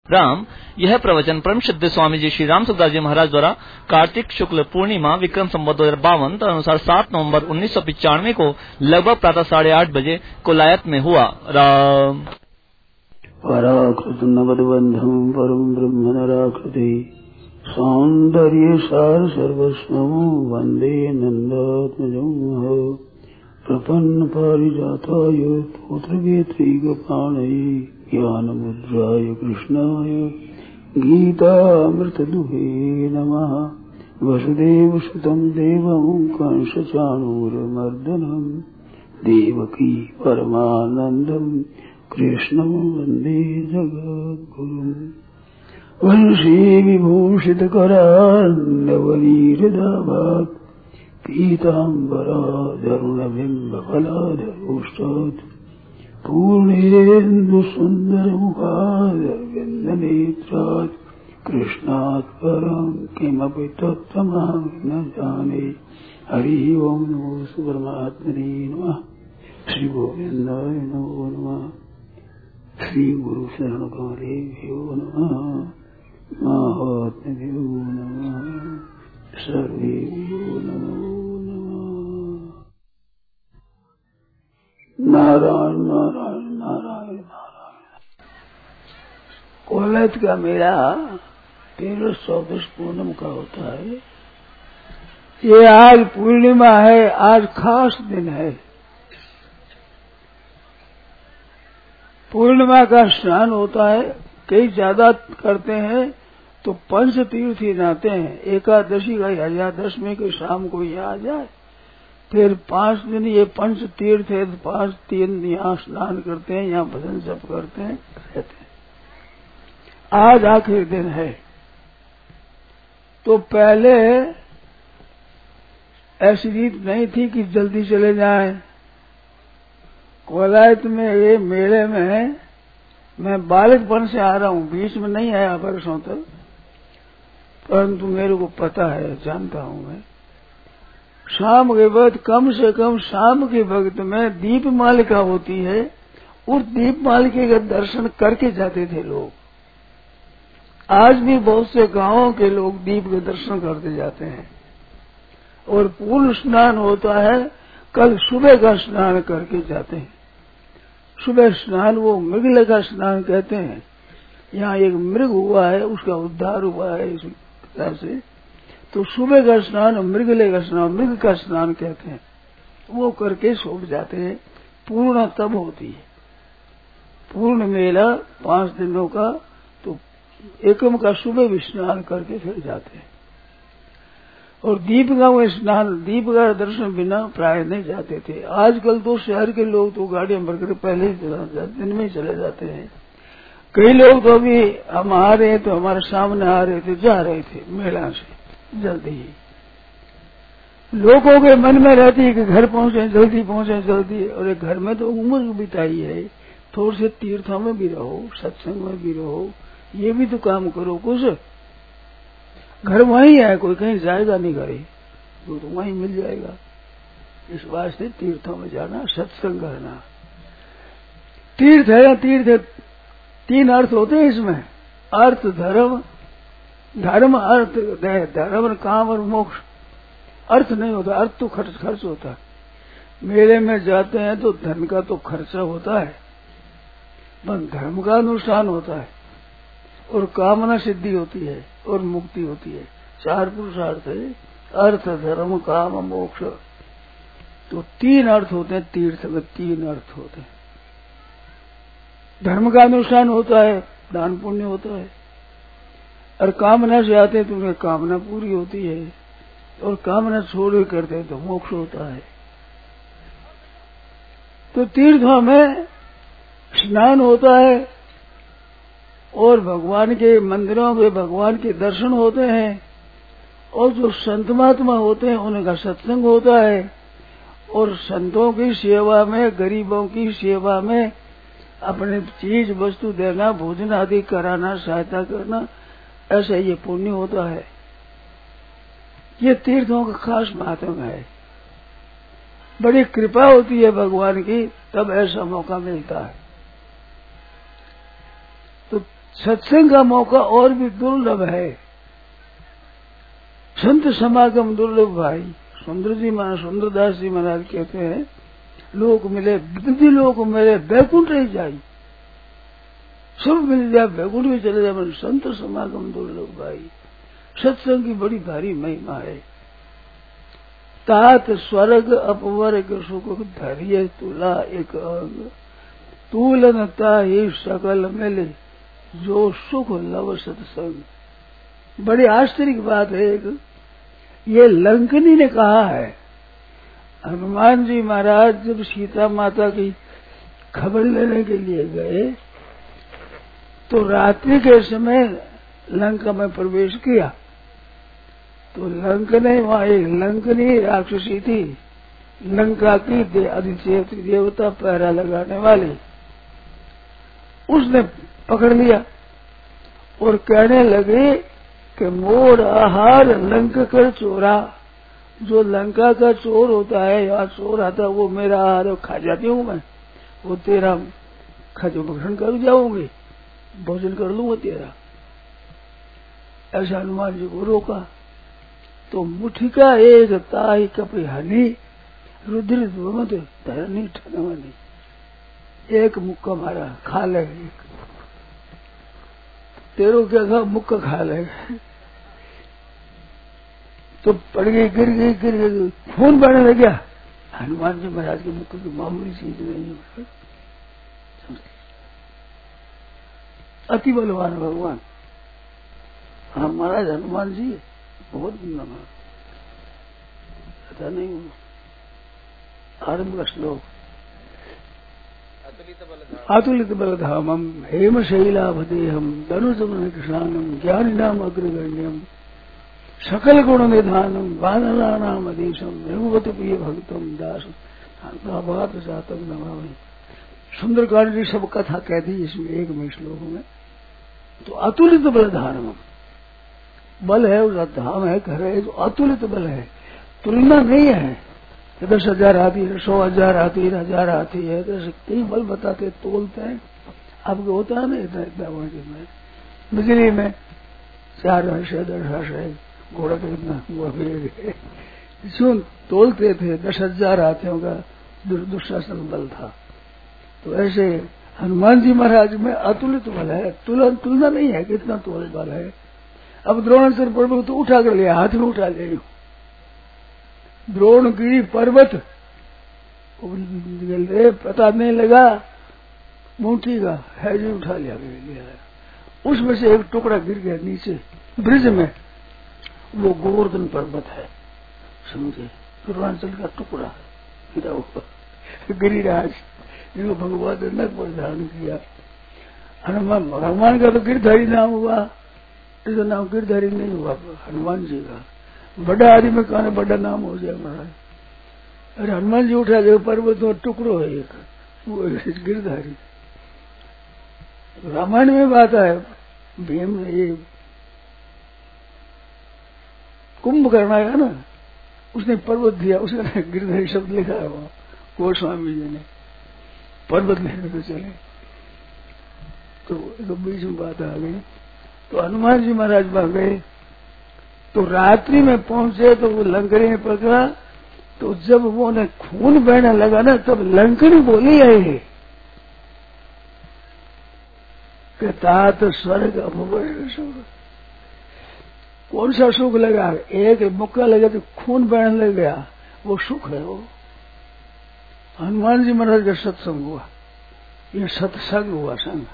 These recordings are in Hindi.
राम। यह प्रवचन परम सिद्ध स्वामी जी श्री राम सुखदास जी महाराज द्वारा कार्तिक शुक्ल पूर्णिमा विक्रम संवत 2052 अनुसार 7 नवंबर 1995 को लगभग प्रातः 8:30 बजे कोलायत में हुआ। राम। पराकृत नवदबंधम परम ब्रह्म नराकृति सौंदर्य सार सर्वस्वं वंदे नंदात्मजं प्रपन्न पारिजाताय पुत्रवेत्रैकपाणये ज्ञानमुद्राय कृष्णाय गीतामृतदुहे नमः। वसुदेवसुतं देवं कंसचाणूरमर्दनं देवकी परमानन्दं कृष्णं वन्दे जगद्गुरुम्। वंशी विभूषितकरान्नवनीरदाभात् पीताम्बरादरुणबिम्बफलाधरोष्टात् पूर्णेन्दुसुन्दरमुखादरविन्दनेत्रात् कृष्णात् परं किमपि तत्त्वमहं न जाने। हरिः ओं नमो परमात्मने नमः। श्री गोविन्दाय नमो नमः। श्री गुरु शरणकमलेभ्यो नमः। महात्म्यो नमः। सर्वेभ्यो नमो नमः। नारायण नारायण नारायण नारायण। कोलायत का मेला 1314 पूनम का होता है। ये आज पूर्णिमा है, आज खास दिन है। पूर्णिमा का स्नान होता है, कई ज्यादा करते हैं तो पंच तीर्थ ही नहाते हैं। एकादशी का या दशमी की शाम को यहाँ आ जाए, फिर 5 दिन ये पंच तीर्थ है तो 5 दिन यहाँ स्नान करते हैं, यहाँ भजन जप करते हैं, रहते हैं। आज आखिरी दिन है। तो पहले ऐसी रीत नहीं थी कि जल्दी चले जाएं। कोलायत में ये मेले में मैं बालकपन से आ रहा हूँ, बीच में नहीं आया वर्षों तक, परंतु मेरे को पता है, जानता हूँ मैं। शाम के वक्त कम से कम शाम के वक्त में दीपमालिका होती है, उस दीपमालिका का दर्शन करके जाते थे लोग। आज भी बहुत से गांवों के लोग दीप के दर्शन करते जाते हैं। और पूर्ण स्नान होता है, कल सुबह का स्नान करके जाते हैं। सुबह स्नान वो मृगले का स्नान कहते हैं। यहाँ एक मृग हुआ है, उसका उद्धार हुआ है इस तरह से, तो सुबह का स्नान मृगले का स्नान, मृग का स्नान कहते हैं। वो करके सो जाते हैं। पूर्ण तब होती है पूर्ण मेला 5 दिनों का। तो एकम का सुबह भी स्नान करके फिर जाते हैं। और दीप का वो स्नान, दीप का दर्शन बिना प्राय नहीं जाते थे। आजकल तो शहर के लोग तो गाड़ियां भरकर पहले ही दिन में ही चले जाते हैं। कई लोग तो अभी हम आ रहे तो हमारे सामने आ रहे थे, जा रहे थे मेला से जल्दी ही। लोगों के मन में रहती है कि घर पहुंचे जल्दी, पहुंचे जल्दी। और एक घर में तो उम्र बिताई है, थोड़े से तीर्थों में भी रहो, सत्संग में भी रहो, ये भी तो काम करो कुछ। घर वहीं है, कोई कहीं जाएगा नहीं घरे, वो तो वहीं मिल जाएगा। इस वास्ते तीर्थों में जाना, सत्संग करना। तीर्थ है ना, तीर्थ है, 3 अर्थ होते हैं इसमें। अर्थ धर्म, धर्म अर्थ, धर्म काम और मोक्ष। अर्थ नहीं होता, अर्थ तो खर्च होता है। मेले में जाते हैं तो धन का तो खर्चा होता है, बस धर्म का अनुष्ठान होता है और कामना सिद्धि होती है और मुक्ति होती है। 4 पुरुषार्थ है, अर्थ धर्म काम मोक्ष। तो 3 अर्थ होते हैं, तीर्थ में 3 अर्थ होते हैं। धर्म का अनुष्ठान होता है, दान पुण्य होता है। और कामना से आते हैं तो उन्हें कामना पूरी होती है, और कामना छोड़ करते हैं तो मोक्ष होता है। तो तीर्थों में स्नान होता है और भगवान के मंदिरों में भगवान के दर्शन होते हैं। और जो संत महात्मा होते हैं उनका सत्संग होता है। और संतों की सेवा में, गरीबों की सेवा में अपने चीज वस्तु देना, भोजन आदि कराना, सहायता करना, ऐसा ये पुण्य होता है। ये तीर्थों का खास महात्मा है। बड़ी कृपा होती है भगवान की, तब ऐसा मौका मिलता है। तो सत्संग का मौका और भी दुर्लभ है, संत समागम दुर्लभ भाई। सुंदरदास जी महाराज कहते हैं, लोक मिले विधि लोक मिले बैकुंठ ही जाई, सब मिल जाए बैकुंठ में चले जाए, संत समागम दुर्लभ भाई। सत्संग की बड़ी भारी महिमा है। तात स्वर्ग अपवर्ग सुख धैर्य तुला एक अंग, तुलनता ही सकल मिले जो सुख लव सत्संग। बड़ी आश्चर्य की बात है। एक ये लंकनी ने कहा है, हनुमान जी महाराज जब सीता माता की खबर लेने के लिए गए तो रात्रि के समय लंका में प्रवेश किया। तो लंकने वहां एक लंकनी राक्षसी थी, लंका की अधिदेवता देवता पहरा लगाने वाली, उसने पकड़ लिया और कहने लगे कि मोर आहार लंक कर चोरा। जो लंका का चोर होता है या चोर आता है वो मेरा आहार खा जाती हूँ मैं, वो तेरा खजो भक्षण कर जाऊंगी, भोजन कर लूंगा तेरा। ऐसा हनुमान जी को रोका तो मुठिका एक ताई कपी हनी रुद्र मत धरनी ठनवानी, एक मुक्का मारा, खा लेगा तेरो क्या था, मुक्का खा लेगा। तो पड़ गई, गिर गई, खून बहने लग गया। हनुमान जी महाराज के मुक्के की मामूली चीज नहीं है, अति बलवान भगवान। हाँ महाराज हनुमान जी बहुत नमः पता नहीं आरंभ का श्लोक। अतुलित बलधामम हेम शैलाभदेहम धनुजम कृष्णानम ज्ञानिनाम अग्रगण्यम सकल गुण निधानम वानराणाम अधीशम रघुपति प्रिय भक्तम दास बात जातम नमामि। सुंदरकांड जी सब कथा कह दी इसमें एक में श्लोक में। तो अतुलित बलधामम, बल है उसका धाम है, घर है, जो अतुलित बल है, तुलना नहीं है। 10,000 हाथी है, 100,000 हाथी, 1,000 हाथी है, तो कई बल बताते तोलते हैं। आपको होता है ना इतना में बिजली में 4 है, 10 है, घोड़ा का इतना तोलते थे। 10,000 हाथियों का दुशासन बल था। तो ऐसे हनुमान जी महाराज में अतुलित बल है, तुलना नहीं है कितना तोल बल है। अब द्रोणाचार्य पर्वत तो उठा कर लिया, हाथ में उठा ले, द्रोणगिरी पर्वत पता नहीं लगा, मुट्ठी का है जी उठा लिया, उसमें से एक टुकड़ा गिर गया नीचे ब्रिज में, वो गोवर्धन पर्वत है, समझे, पूर्वांचल का टुकड़ा गिरा हुआ गिरिराज, जिनको भगवान ने नक पर धारण किया। हनुमान भगवान का तो गिरधारी नाम हुआ, इसका नाम गिरधारी नहीं हुआ हनुमान जी का। बड़ा आदमी में कहने बड़ा नाम हो जाए महाराज। अरे हनुमान जी उठा जो पर्वत में टुकड़ो है एक, वो गिरधारी। रामायण में बात है, भीम ने ये कुंभ करना है ना, उसने पर्वत दिया, उसने गिरधारी शब्द लिखा है वहां गोस्वामी जी ने, पर्वत लेने को चले तो बीच में बात आ गई। तो हनुमान जी महाराज वहां गए तो रात्रि में पहुंचे तो वो लंकनी ने पकड़ा। तो जब वो ने खून बहने लगा ना, तब लंकनी बोली है कि तात स्वर्ग अपवर्ग सुख। कौन सा सुख लगा? एक मुक्का लगा तो खून बहने लग गया, वो सुख है। वो हनुमान जी महाराज का सत्संग हुआ, ये सत्संग हुआ संग।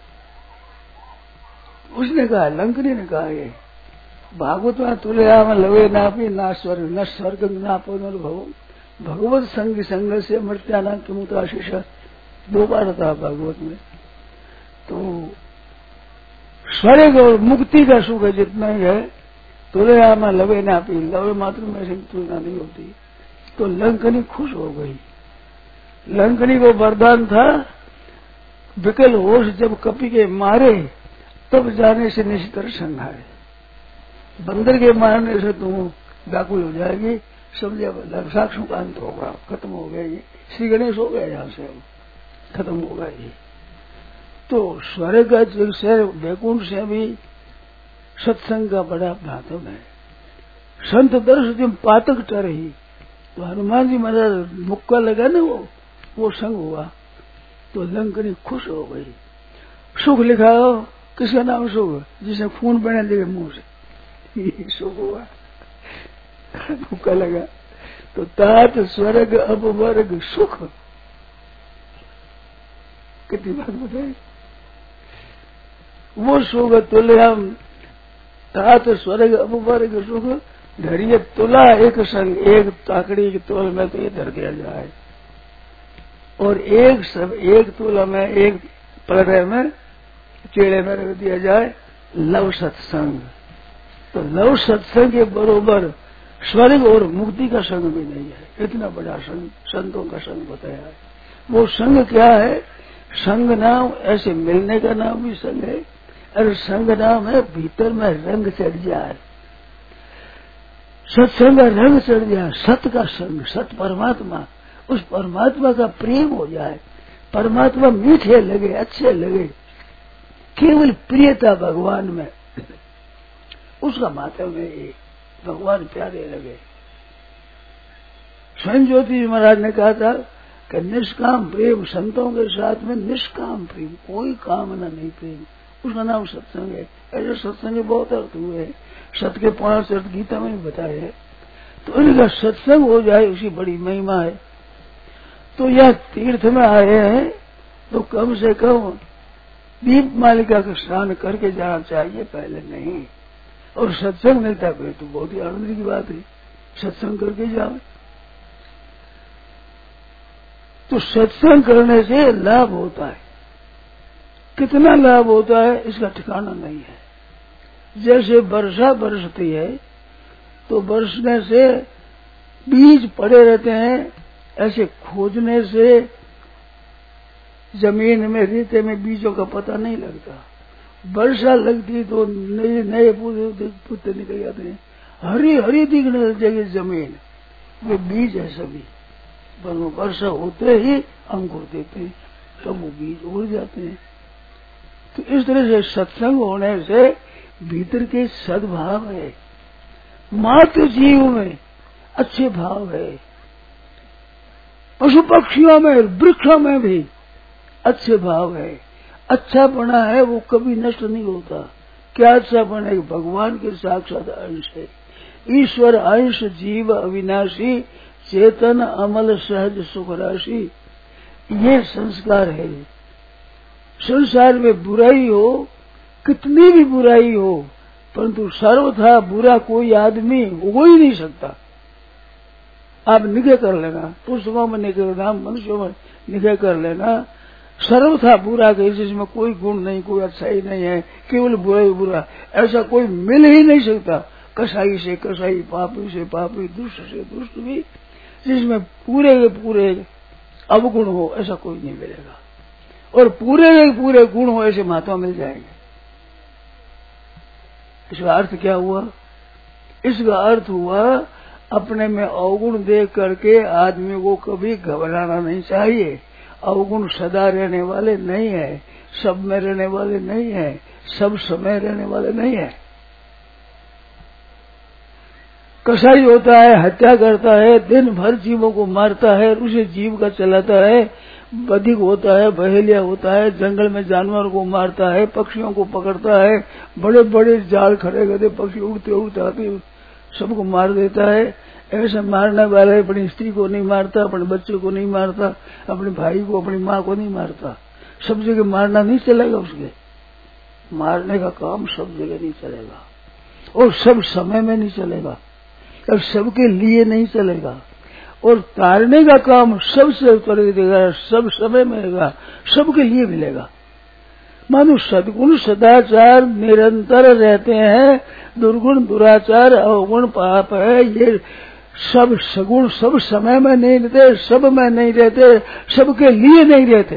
उसने कहा, लंकनी ने कहा, ये भागवत में तुलया में लवे नापी ना स्वर्ग न स्वर्ग नापो न भगवत संग संग से मृत्याना किमुताशीष 2 बार था भागवत में। तो स्वर्ग और मुक्ति का सुख जितना ही है, तुलया में लवे नापी, लवे मात्र में से तुलना नहीं होती। तो लंकनी खुश हो गई। लंकनी को वरदान था, विकल होश जब कपि के मारे तब जाने से निश्चित संहारे। बंदर के मारने से तुम व्याकुल हो जाएगी, समझे, साक्षुकांत होगा, खत्म हो गया। ये श्री गणेश हो गया, यहाँ से खत्म होगा ये। तो स्वर्ग से वैकुंठ से भी सत्संग का बड़ा महत्व है। संत दर्श जब पातक टरही, तो हनुमान जी महाराज मुक्का लगा ना, वो संग हुआ तो लंकनी खुश हो गई। सुख लिखा हो, किसका नाम सुख? जिसे खून बहने देगा मुंह से, सुख हुआ। मुक्का लगा तो तात स्वर्ग अपवर्ग सुख। कितनी बात बताई। वो सुख तुल्यम तात स्वर्ग अपवर्ग सुख धरिए तुला एक संग, एक ताकड़ी के तोल में तो ये धर दिया जाए, और एक तुला में, एक प्रलय में, चेड़े में रख दिया जाए लव सत्संग। तो लव सत्संग के बरोबर स्वर्ग और मुक्ति का संग भी नहीं है। इतना बड़ा संग संतों का संग बताया है। वो संग क्या है? संग नाम ऐसे मिलने का नाम भी संग है, और संग नाम है भीतर में रंग चढ़ जाए, सत्संग का रंग चढ़ जाए, सत का संग, सत परमात्मा, उस परमात्मा का प्रेम हो जाए, परमात्मा मीठे लगे, अच्छे लगे, केवल प्रियता भगवान में, उसका माध्यम है ये, भगवान प्यारे लगे। स्वयं ज्योति जी महाराज ने कहा था कि निष्काम प्रेम, संतों के साथ में निष्काम प्रेम, कोई कामना नहीं प्रेम, उसका नाम सत्संग है। ऐसे सत्संग के बहुत अर्थ हुए, सत के 5 अर्थ गीता में भी बताए हैं। तो इनका सत्संग हो जाए उसी बड़ी महिमा है। तो यह तीर्थ में आए हैं तो कम से कम दीप मालिका का स्नान करके जाना चाहिए, पहले नहीं। और सत्संग मिलता है तो बहुत ही आनंद की बात है, सत्संग करके जाओ। तो सत्संग करने से लाभ होता है, कितना लाभ होता है इसका ठिकाना नहीं है। जैसे वर्षा बरसती है तो बरसने से बीज पड़े रहते हैं, ऐसे खोजने से जमीन में, रेते में बीजों का पता नहीं लगता। वर्षा लगती तो नए नए पुत्ते निकल जाते हैं, हरी हरी दिखने लगेगी जमीन, वे बीज है सभी। पर वो वर्षा होते ही अंकुर देते हैं, तब वो बीज उड़ जाते हैं। तो इस तरह से सत्संग होने से भीतर के सद्भाव है, मात्र जीव में अच्छे भाव है, पशु पक्षियों में, वृक्षों में भी अच्छे भाव है, अच्छा बना है, वो कभी नष्ट नहीं होता। क्या अच्छा बना है? भगवान के साक्षात अंश है, ईश्वर अंश, जीव अविनाशी, चेतन अमल सहज सुख राशि, ये संस्कार है। संसार में बुराई हो, कितनी भी बुराई हो, परंतु सर्वथा बुरा कोई आदमी हो ही नहीं सकता। आप निगाह कर लेना, पुस्तकों में निगाह करना, मनुष्यों में निगाह कर लेना, सर्वथा बुरा के जिसमें कोई गुण नहीं, कोई अच्छाई नहीं है, केवल बुरा ही बुरा, ऐसा कोई मिल ही नहीं सकता। कसाई से कसाई, पापी से पापी, दुष्ट से दुष्ट भी, जिसमें पूरे के पूरे अवगुण हो, ऐसा कोई नहीं मिलेगा। और पूरे के पूरे गुण हो, ऐसे महात्मा मिल जाएंगे। इसका अर्थ क्या हुआ? इसका अर्थ हुआ अपने में अवगुण देख करके आदमी को कभी घबराना नहीं चाहिए। अवगुण सदा रहने वाले नहीं है, सब में रहने वाले नहीं है, सब समय रहने वाले नहीं है। कसाई होता है, हत्या करता है, दिन भर जीवों को मारता है, उसे जीव का चलाता है, बधिक होता है, बहेलिया होता है, जंगल में जानवरों को मारता है, पक्षियों को पकड़ता है, बड़े बड़े जाल खड़े करते, पक्षी उड़ते उड़ते आते सबको मार देता है। ऐसे मारने वाले अपनी स्त्री को नहीं मारता, अपने बच्चे को नहीं मारता, अपने भाई को, अपनी माँ को नहीं मारता। सब जगह मारना नहीं चलेगा, उसके मारने का काम सब जगह नहीं चलेगा, और सब समय में नहीं चलेगा, और सबके लिए नहीं चलेगा। और तारने का काम सबसे करेगा, सब समय में रहेगा, सबके लिए मिलेगा। मानो सद्गुण सदाचार निरंतर रहते हैं, दुर्गुण दुराचार अवगुण पाप है, ये सब सगुण सब समय में नहीं रहते, सब में नहीं रहते, सबके लिए नहीं रहते।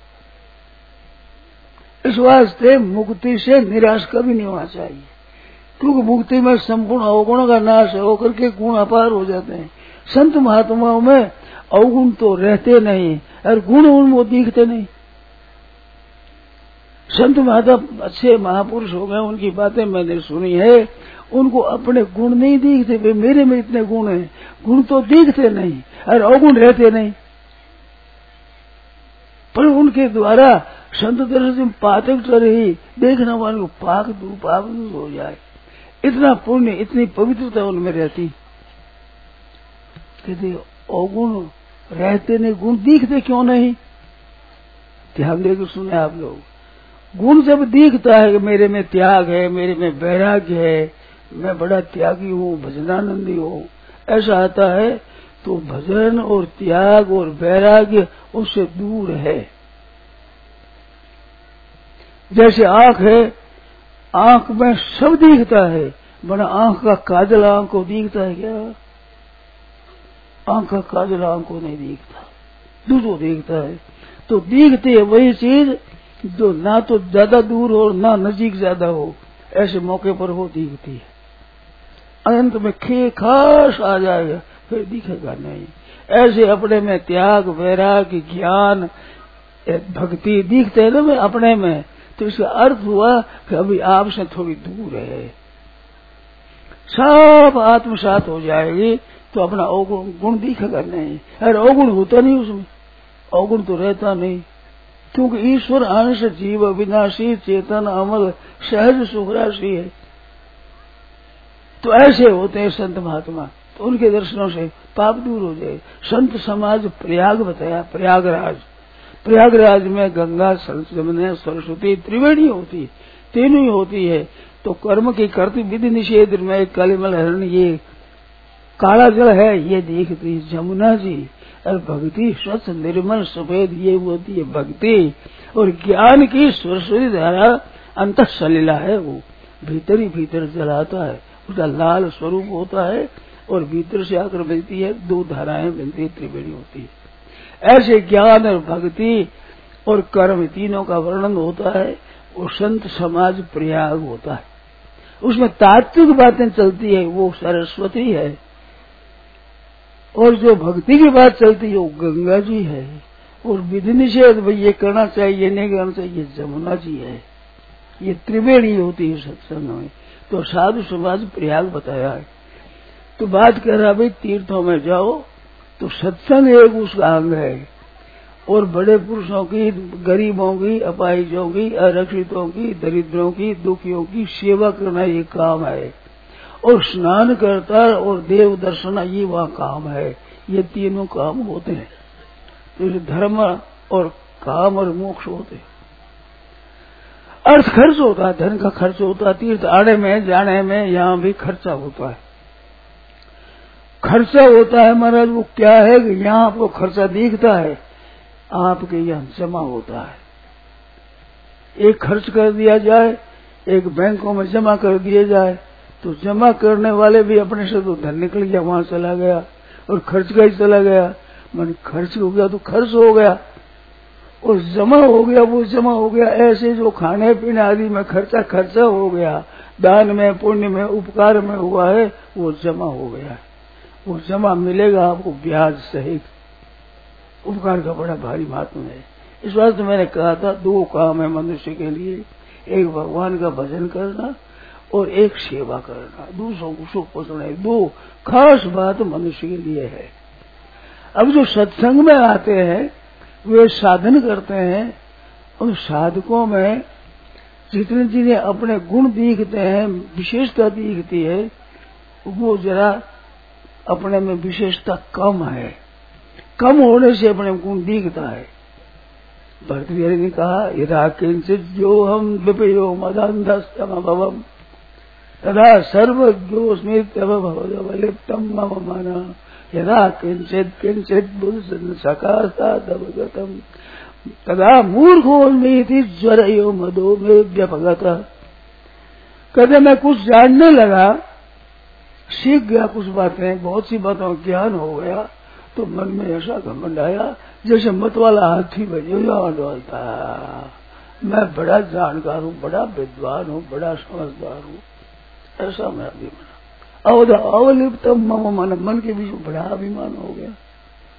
इस वास्ते मुक्ति से निराश कभी नहीं होना चाहिए, क्योंकि मुक्ति में संपूर्ण अवगुणों का नाश होकर के गुण अपार हो जाते हैं। संत महात्माओं में अवगुण तो रहते नहीं, और गुण उनको दिखते नहीं। संत महात्मा अच्छे महापुरुष हो गए, उनकी बातें मैंने सुनी है। उनको अपने गुण नहीं दिखते, वे मेरे में इतने गुण हैं, गुण तो दिखते नहीं और अवगुण रहते नहीं, पर उनके द्वारा संत दर्शन पाठक चढ़ी देखने वाले को पाप दूर हो जाए, इतना पुण्य इतनी पवित्रता उनमें रहती। कहते अवगुण रहते नहीं, गुण दिखते क्यों नहीं? ध्यान देकर सुने आप लोग। गुण जब दिखता है कि मेरे में त्याग है, मेरे में वैराग्य है, मैं बड़ा त्यागी हूँ, भजनानंदी हूँ, ऐसा आता है तो भजन और त्याग और वैराग्य उससे दूर है। जैसे आंख है, आंख में सब दिखता है, बड़ा आंख का काजल आंख को दिखता है क्या? आंख का काजल आंख को नहीं दिखता, दूसरों दिखता है। तो दिखती है वही चीज जो ना तो ज्यादा दूर हो ना नजीक ज्यादा हो, ऐसे मौके पर वो दिखती है। अनंत में खास आ जाएगा, फिर दिखेगा नहीं। ऐसे अपने में त्याग वैराग्य ज्ञान भक्ति दिखते है ना में अपने में, तो इसका अर्थ हुआ कि अभी आपसे थोड़ी दूर है। सब आत्मसात हो जाएगी तो अपना अवगुण गुण दिखेगा नहीं। अरे अवगुण होता नहीं, उसमें अवगुण तो रहता नहीं, क्योंकि ईश्वर अंश जीव अविनाशी चेतन अमल सहज सुखराशि है। तो ऐसे होते हैं संत महात्मा, तो उनके दर्शनों से पाप दूर हो जाए। संत समाज प्रयाग बताया, प्रयागराज में गंगा जमुना सरस्वती त्रिवेणी होती, तीनों ही होती है। तो कर्म की करती विधि निषेध में कलिमल हरण ये काला जल है, ये देखती जमुना जी। और भक्ति स्वच्छ निर्मल सफेद ये होती है भक्ति। और ज्ञान की सरस्वती धारा अंत सलीला है, वो भीतर ही भीतर जलाता है, उसका लाल स्वरूप होता है और भीतर से आकर मिलती है, दो धाराएं मिलती है, त्रिवेणी होती है। ऐसे ज्ञान और भक्ति और कर्म तीनों का वर्णन होता है, वो संत समाज प्रयाग होता है। उसमें तात्विक बातें चलती है, वो सरस्वती है। और जो भक्ति की बात चलती है वो गंगा जी है। और विधि निषेध भाई ये करना चाहिए ये नहीं करना चाहिए, जमुना जी है। ये त्रिवेणी होती है सत्संग में। तो साधु समाज प्रयाग बताया है। तो बात कर रहा भाई तीर्थों में जाओ तो सत्संग एक उसका अंग है। और बड़े पुरुषों की, गरीबों की, अपाहिजों की, आरक्षितों की, दरिद्रों की, दुखियों की सेवा करना ये काम है। और स्नान करता और देव दर्शन ये वहाँ काम है। ये तीनों काम होते हैं। तो धर्म और काम और मोक्ष होते हैं। अर्थ खर्च होता है, धन का खर्च होता है, तीर्थ आने में जाने में यहाँ भी खर्चा होता है। खर्चा होता है महाराज, वो क्या है कि यहाँ आपको खर्चा दिखता है, आपके यहाँ जमा होता है। एक खर्च कर दिया जाए, एक बैंकों में जमा कर दिया जाए, तो जमा करने वाले भी अपने से तो धन निकल गया, वहां चला गया, और खर्च का ही चला गया। मन खर्च हो गया तो खर्च हो गया, और जमा हो गया वो जमा हो गया। ऐसे जो खाने पीने आदि में खर्चा हो गया, दान में पुण्य में उपकार में हुआ है, वो जमा हो गया। वो जमा मिलेगा आपको ब्याज सहित। उपकार का बड़ा भारी महत्व है। इस वास्ते मैंने कहा था दो काम है मनुष्य के लिए, एक भगवान का भजन करना और एक सेवा करना, दूसरों को सुख पहुंचाना। दो खास बात मनुष्य के लिए है। अब जो सत्संग में आते हैं वे साधन करते हैं, उन साधकों में जितने जिन्हें अपने गुण दिखते हैं, विशेषता दिखती है, वो जरा अपने में विशेषता कम है। कम होने से अपने गुण दिखता है। भरतृहरि ने कहा यदा किंचित जो हम विपयो मदान्धस्तमभवम् तदा सर्वज्ञोऽस्मि तव भवदवलिप्तं मम मनः यदा किंचित बुद्धि सकाशादवगतम् तदा मूर्खोऽस्मीति ज्वरयो मदो मे व्यपगतः। कहते मैं कुछ जानने लगा, सीख गया कुछ बातें, बहुत सी बातों का ज्ञान हो गया, तो मन में ऐसा घमंड आया जैसे मत वाला हाथी बजे डोलता। मैं बड़ा जानकार हूँ, बड़ा विद्वान हूँ, बड़ा समझदार हूँ, ऐसा मैं अभी बना। अवलिप्तम मम मन, मन के बीच में बड़ा अभिमान हो गया।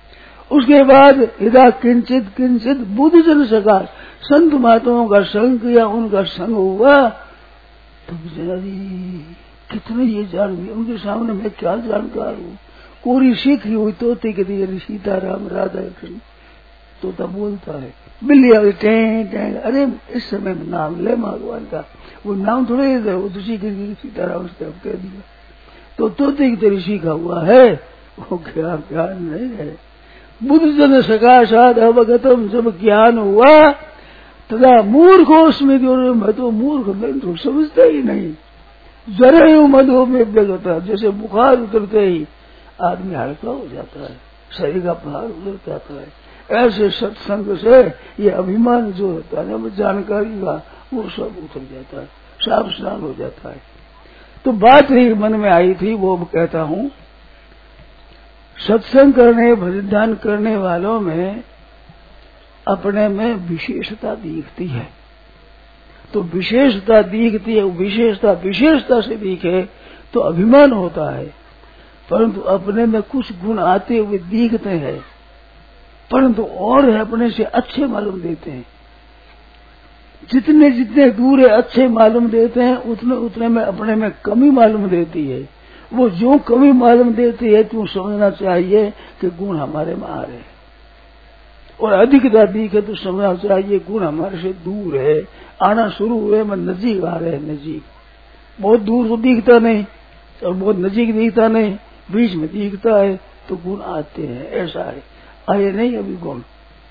उसके बाद यदा किंचित किंचित बुद्ध जन सकाश, संत महात्माओं का संग किया, उनका संग हुआ, तो कितने ये जान गए, उनके सामने मैं क्या जानकार हूँ। कोरी सीखी हुई तोते के दिए सीताराम राधा कृष्ण, तोता बोलता है, बिल्ली आगे टें टें, अरे इस समय नाम ले भगवान का, वो नाम थोड़े वो दूसरी के सीताराम से कह दिया, तो तोते की तरह सीखा हुआ है, वो ज्ञान नहीं है। बुद्ध जन सकाशाद अवगतम, जब ज्ञान हुआ तथा मूर्खोस्मि, मैं तो मूर्ख, मैं तो समझता ही नहीं। जरा मधु में व्यगता, जैसे बुखार उतरते ही आदमी हल्का हो जाता है, शरीर का भार उतर जाता है, ऐसे सत्संग से ये अभिमान जो होता है ना जानकारी का, वो सब उतर जाता है, साफ स्नान हो जाता है। तो बात ही मन में आई थी, वो कहता हूँ, सत्संग करने भजन ध्यान करने वालों में अपने में विशेषता दिखती है, तो विशेषता दिखती है, विशेषता से दिखे तो अभिमान होता है, परंतु अपने में कुछ गुण आते हुए दिखते हैं, परंतु और अपने से अच्छे मालूम देते हैं। जितने जितने दूर है अच्छे मालूम देते हैं, उतने उतने में अपने में कमी मालूम देती है। वो जो कमी मालूम देती है, तू समझना चाहिए कि गुण हमारे में आ रहे हैं, और अधिकता दिखे तो समझना चाहिए गुण हमारे से दूर है, आना शुरू हुए में नजीक आ रहे हैं, नजीक। बहुत दूर तो दिखता नहीं और बहुत नजीक दिखता नहीं, बीच में दिखता है, तो गुण आते हैं, ऐसा है। आए नहीं अभी गुण।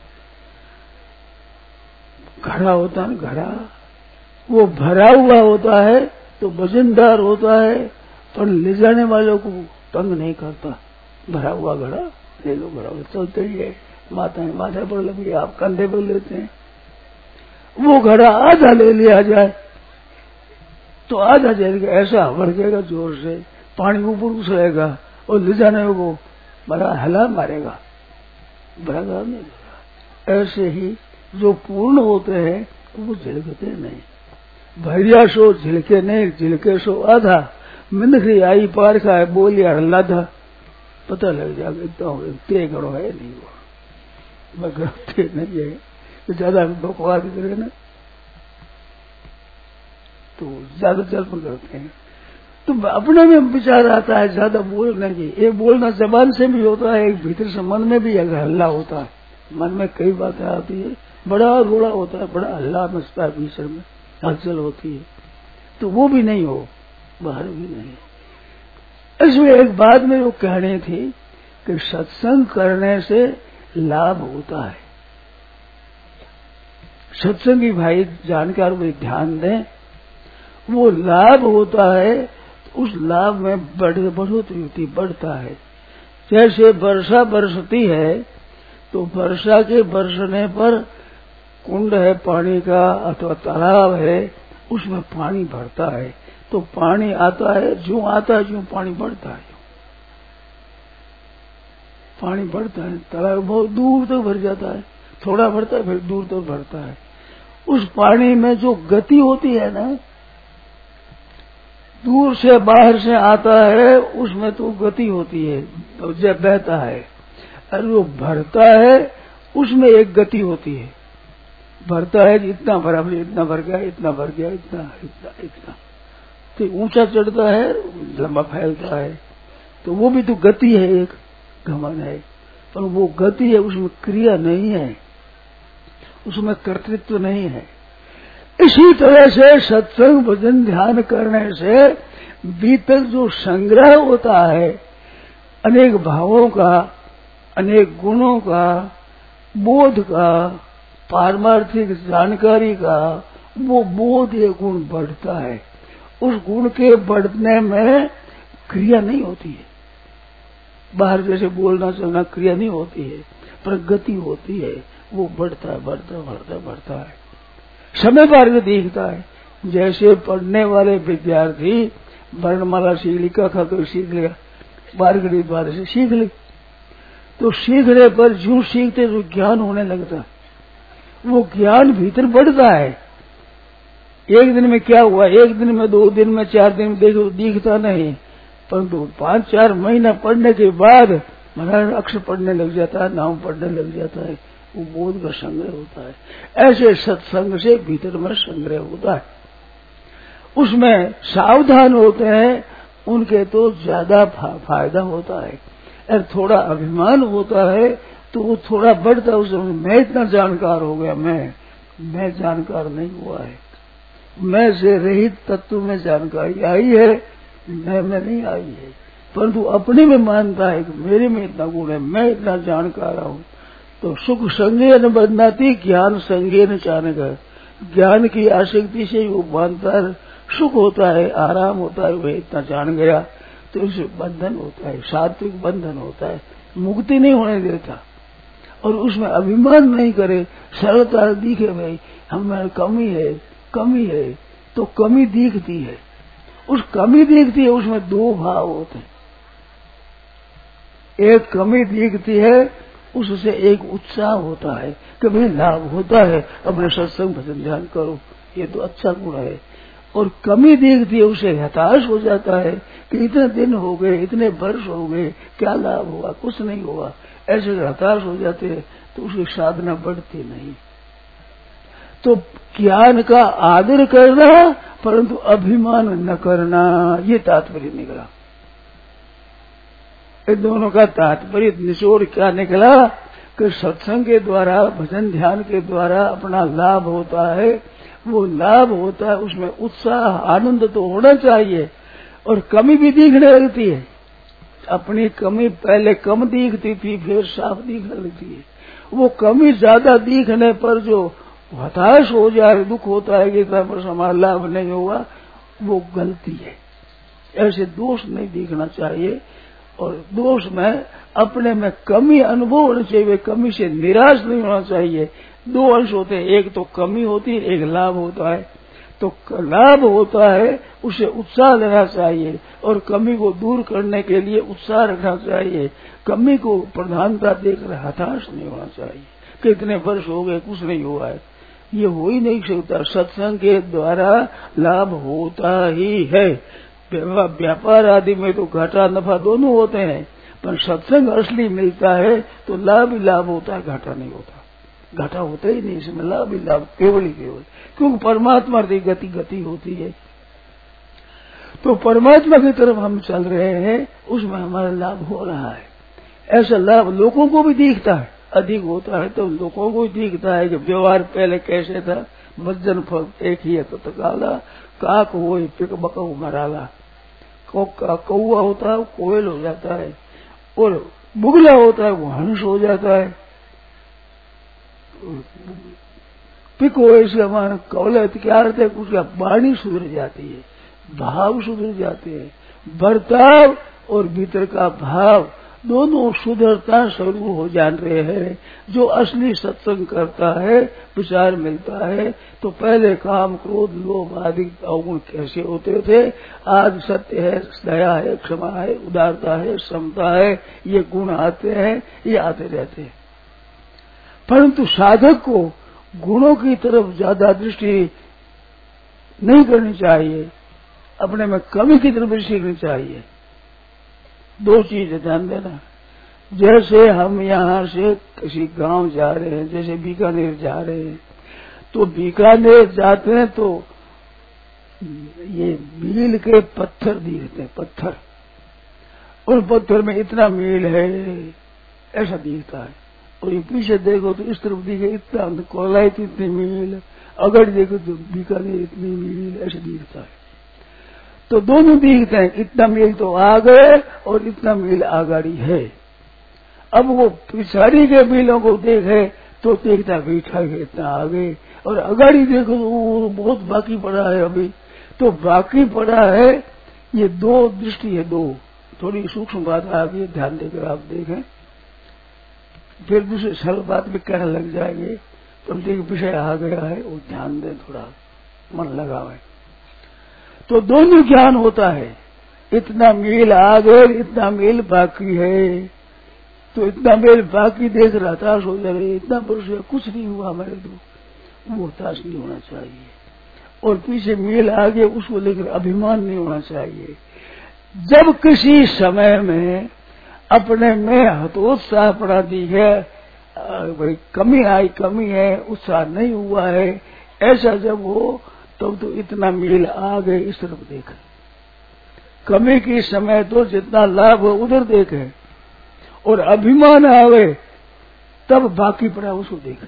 घड़ा होता है, घड़ा वो भरा हुआ होता है तो वजनदार होता है, पर ले जाने वालों को तंग नहीं करता। भरा हुआ घड़ा ले लो, घड़ा चलते ही है, माताएं माथे पर लगी, आप कंधे पर लेते हैं। वो घड़ा आधा ले लिया जाए तो आधा जाएगा, ऐसा भड़केगा जोर से, पानी ऊपर उछलेगा और ले जाने को बड़ा हला मारेगा, बराबर नहीं देगा। ऐसे ही जो पूर्ण होते हैं वो झिलकते नहीं, भैया सो झिलके नहीं, झिलके सो आधा। मिंदरी आई पार का है, बोलिया लाधा, पता लग जाएगा इतना ते करो है नहीं, वो मैं करते नहीं है, तो ज्यादा बकवास करे ना तो ज्यादा जल्प करते हैं। तो अपने में विचार आता है ज्यादा बोलने की, एक बोलना जबान से भी होता है, एक भीतर से मन में भी एक हल्ला होता है, मन में कई बातें आती है, बड़ा रोड़ा होता है, बड़ा हल्ला मचता है, भीतर में हलचल होती है, तो वो भी नहीं हो, बाहर भी नहीं। इसमें एक बात में वो कहनी थी कि सत्संग करने से लाभ होता है। सत्संगी भाई जानकार भी ध्यान दें, वो लाभ होता है, तो उस लाभ में बढ़ोतरी होती, बढ़ता है। जैसे वर्षा बरसती है तो वर्षा के बरसने पर कुंड है पानी का अथवा तालाब है, उसमें पानी भरता है, तो पानी आता है, जो आता है जो पानी बढ़ता है, पानी बढ़ता है, तालाब बहुत दूर तक भर जाता है, थोड़ा भरता है फिर दूर तक भरता है। उस पानी में जो गति होती है ना, दूर से बाहर से आता है उसमें तो गति होती है, तो जब बहता है, और वो भरता है उसमें एक गति होती है। भरता है इतना भरा, इतना भर गया, इतना भर गया, इतना इतना इतना, तो ऊंचा चढ़ता है, लंबा फैलता है, तो वो भी तो गति है, एक घमन है, पर वो गति है, उसमें क्रिया नहीं है, उसमें कर्तृत्व नहीं है। इसी तरह से सत्संग भजन ध्यान करने से भीतर जो संग्रह होता है अनेक भावों का, अनेक गुणों का, बोध का, पारमार्थिक जानकारी का, वो बोध ये गुण बढ़ता है। उस गुण के बढ़ने में क्रिया नहीं होती है, बाहर जैसे बोलना चलना क्रिया नहीं होती है, पर गति होती है, वो बढ़ता है, बढ़ता बढ़ता बढ़ता है, समय पार दिखता है। जैसे पढ़ने वाले विद्यार्थी वर्णमाला सीख ली, कखा तो सीख लिया, बारगड़ी द्वारा से सीख ली, तो सीखने पर जो सीखते तो ज्ञान होने लगता, वो ज्ञान भीतर बढ़ता है। एक दिन में क्या हुआ, एक दिन में, 2 दिन में, 4 दिन में देखो दिखता नहीं, परंतु 5-4 महीना पढ़ने के बाद महाराज अक्षर पढ़ने लग जाता है, नाम पढ़ने लग जाता है, वो बोध का संग्रह होता है। ऐसे सत्संग से भीतर में संग्रह होता है। उसमें सावधान होते हैं उनके तो ज्यादा फायदा होता है। और थोड़ा अभिमान होता है तो वो थोड़ा बढ़ता है। उसमें मैं इतना जानकार हो गया, मैं जानकार नहीं हुआ है। मैं से रहित तत्व में जानकारी आई है, मैं में नहीं आई है। परंतु अपने में मानता है कि मेरे में इतना गुण है, मैं इतना जानकार हूँ। तो सुख संगेन बंधनाती, ज्ञान संगेन चानक। ज्ञान की आसक्ति से वो मानता है, सुख होता है, आराम होता है, वह इतना जान गया तो इसे बंधन होता है, सात्विक बंधन होता है, मुक्ति नहीं होने देता। और उसमें अभिमान नहीं करे, सरलता दिखे भाई हमें कमी है तो कमी दिखती है। उस कमी दिखती है, उसमें दो भाव होते हैं। एक कमी दिखती है, उससे एक उत्साह होता है कि भाई लाभ होता है, अपने सत्संग भजन ध्यान करो, ये तो अच्छा गुण है। और कमी दिखती है, उसे हताश हो जाता है कि इतने दिन हो गए, इतने वर्ष हो गए, क्या लाभ हुआ, कुछ नहीं हुआ। ऐसे हताश हो जाते हैं तो उसकी साधना बढ़ती नहीं। तो ज्ञान का आदर करना परंतु अभिमान न करना, ये तात्पर्य निकला। इन दोनों का तात्पर्य निचोड़ क्या निकला कि सत्संग के द्वारा, भजन ध्यान के द्वारा अपना लाभ होता है। वो लाभ होता है, उसमें उत्साह आनंद तो होना चाहिए। और कमी भी दिखने लगती है। अपनी कमी पहले कम दिखती थी, फिर साफ दिखने लगती है। वो कमी ज्यादा दिखने पर जो हताश हो जाए, दुख होता है कि हमारा लाभ नहीं हुआ, वो गलती है। ऐसे दोष नहीं दिखना चाहिए। और दोष में अपने में कमी अनुभव होनी चाहिए, कमी से निराश नहीं होना चाहिए। दो अंश होते हैं, एक तो कमी होती है, एक लाभ होता है। तो लाभ होता है, उसे उत्साह लेना चाहिए और कमी को दूर करने के लिए उत्साह रखना चाहिए। कमी को प्रधानता देकर हताश नहीं होना चाहिए कि इतने वर्ष हो गए कुछ नहीं हुआ है। ये हो ही नहीं सकता। सत्संग के द्वारा लाभ होता ही है। व्यापार आदि में तो घाटा नफा दोनों होते हैं, पर सत्संग असली मिलता है तो लाभ ही लाभ होता है, घाटा नहीं होता। घाटा होता ही नहीं, इसमें लाभ ही लाभ, केवल ही केवल। क्योंकि परमात्मा की गति होती है। तो परमात्मा की तरफ हम चल रहे हैं, उसमें हमारा लाभ हो रहा है। ऐसा लाभ लोगों को भी दिखता है, अधिक होता है तो लोगों को भी दिखता है कि व्यवहार पहले कैसे था। मज्जन फल एक ही है तो काला, काक हो पिक बकऊ मराला। कौआ होता है वो कोयल हो जाता है, और बुगला होता है वो हंस हो जाता है। पिक हो इसका मान कौला क्या रहता है, उसका वाणी सुधर जाती है, भाव सुधर जाते हैं। बर्ताव और भीतर का भाव दोनों सुधरता शुरू हो जान रहे हैं। जो असली सत्संग करता है, विचार मिलता है। तो पहले काम क्रोध लोभ आदि अवगुण कैसे होते थे, आज सत्य है, दया है, क्षमा है, उदारता है, समता है, ये गुण आते हैं, ये आते रहते हैं। परंतु साधक को गुणों की तरफ ज्यादा दृष्टि नहीं करनी चाहिए, अपने में कमी की तरफ दृष्टि करनी चाहिए। दो चीज ध्यान देना। जैसे हम यहाँ से किसी गांव जा रहे हैं, जैसे बीकानेर जा रहे हैं, तो बीकानेर जाते हैं तो ये मील के पत्थर दिखते हैं, पत्थर। उन पत्थर में इतना मील है ऐसा दिखता है। और ये पीछे देखो तो इस तरफ दिखे इतना, कोलाई तो इतनी मील, अगर देखो तो बीकानेर इतनी मील, ऐसा दिखता है। तो दोनों दिखते हैं, इतना मील तो आ गए और इतना मील आगाड़ी है। अब वो पिछाड़ी के मीलों को देखे तो देखता बैठा है इतना आगे, और अगाड़ी देखो तो वो बहुत बाकी पड़ा है अभी। तो बाकी पड़ा है, ये दो दृष्टि है, दो थोड़ी सूक्ष्म बात आगे ध्यान देकर आप देखें, फिर दूसरे सरल बात भी कहने लग जाएंगे। तो देखिए विषय आ गया है, वो ध्यान दें, थोड़ा मन लगावे। तो दोनों ज्ञान होता है, इतना मील आगे इतना मील बाकी है। तो इतना मील बाकी देख रहा हताश हो जा रही, इतना वर्ष कुछ नहीं हुआ हमारे तो, वो हताश नहीं होना चाहिए। और पीछे मील आगे उसको लेकर अभिमान नहीं होना चाहिए। जब किसी समय में अपने में हतोत्साह पड़ा दिखे, भाई कमी है, उत्साह नहीं हुआ है, ऐसा जब हो तब तो इतना मील आ गए इस तरफ देखे। कमी की समय तो जितना लाभ हो उधर देखे, और अभिमान आवे तब बाकी पड़ा उसको देखे।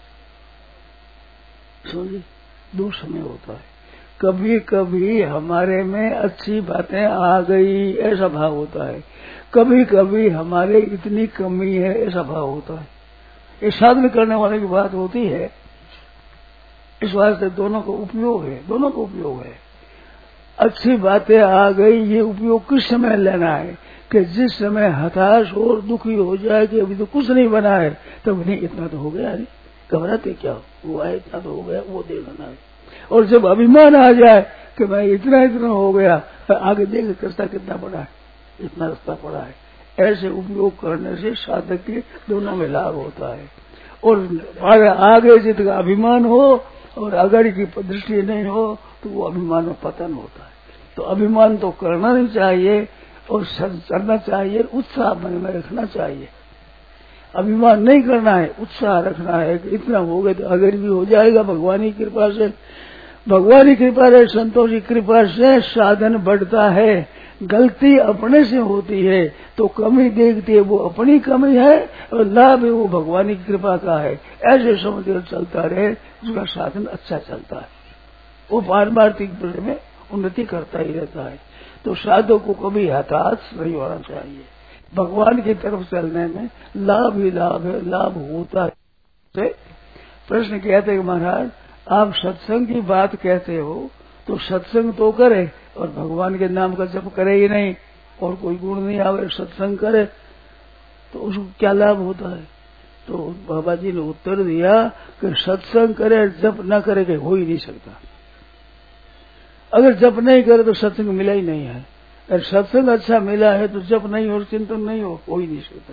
समझे, दो समय होता है। कभी कभी हमारे में अच्छी बातें आ गई ऐसा भाव होता है, कभी कभी हमारे इतनी कमी है ऐसा भाव होता है। ये साधन करने वाले की बात होती है। इस वास्ते दोनों का उपयोग है, अच्छी बातें आ गई, ये उपयोग किस समय लेना है कि जिस समय हताश और दुखी हो जाए कि अभी तो कुछ नहीं बना है, तब नहीं इतना तो हो गया, नहीं घबराते क्या हुआ है, इतना तो हो गया, वो देखना है। और जब अभिमान आ जाए कि मैं इतना हो गया, आगे देख रास्ता कितना बड़ा है, इतना रास्ता पड़ा है, ऐसे उपयोग करने से साधक के दोनों में लाभ होता है। और आगे जितना अभिमान हो और आगे की दृष्टि नहीं हो तो वो अभिमान में पतन होता है। तो अभिमान तो करना नहीं चाहिए और करना चाहिए, उत्साह मन में रखना चाहिए। अभिमान नहीं करना है, उत्साह रखना है कि इतना हो गया तो अगर भी हो जाएगा भगवान की कृपा से। भगवान की कृपा से, संतों की कृपा से साधन बढ़ता है। गलती अपने से होती है तो कमी देखती है, वो अपनी कमी है, और लाभ है वो भगवान की कृपा का है। ऐसे समझ चलता रहे, उसका साधन अच्छा चलता है, वो पारमार्थिक में उन्नति करता ही रहता है। तो साधक को कभी हताश नहीं होना चाहिए। भगवान की तरफ चलने में लाभ ही लाभ है, लाभ होता है। प्रश्न कहते हैं महाराज आप सत्संग की बात कहते हो तो सत्संग तो करे और भगवान के नाम का जप करे ही नहीं, और कोई गुण नहीं आवे, सत्संग करे तो उसको क्या लाभ होता है? तो बाबा जी ने उत्तर दिया कि सत्संग करे जप न करे कि हो ही नहीं सकता। अगर जप नहीं करे तो सत्संग मिला ही नहीं है, अगर सत्संग अच्छा मिला है तो जप नहीं हो, चिंतन नहीं हो ही नहीं सकता।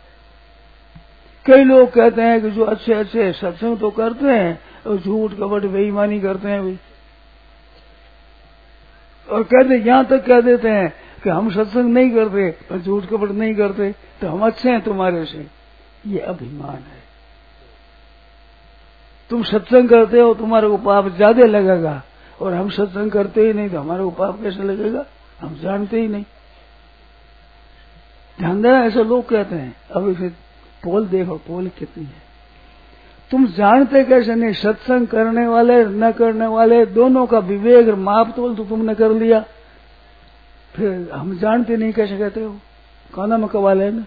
कई लोग कहते हैं कि जो अच्छे अच्छे सत्संग तो करते हैं और झूठ कपट बेईमानी करते हैं भी, और कहते यहाँ तक कह देते हैं कि हम सत्संग नहीं करते और झूठ कपट नहीं करते तो हम अच्छे हैं तुम्हारे से। ये अभिमान है। तुम सत्संग करते हो तुम्हारे को पाप ज्यादा लगेगा, और हम सत्संग करते ही नहीं तो हमारे को पाप कैसे लगेगा? हम जानते ही नहीं। ध्यान देना, ऐसे लोग कहते हैं। अब इसे पोल देखो, पोल कितनी है। तुम जानते कैसे नहीं? सत्संग करने वाले न करने वाले दोनों का विवेक माप तोल तो तुमने कर लिया, फिर हम जानते नहीं कैसे कहते हो? काना में कवाल है ना,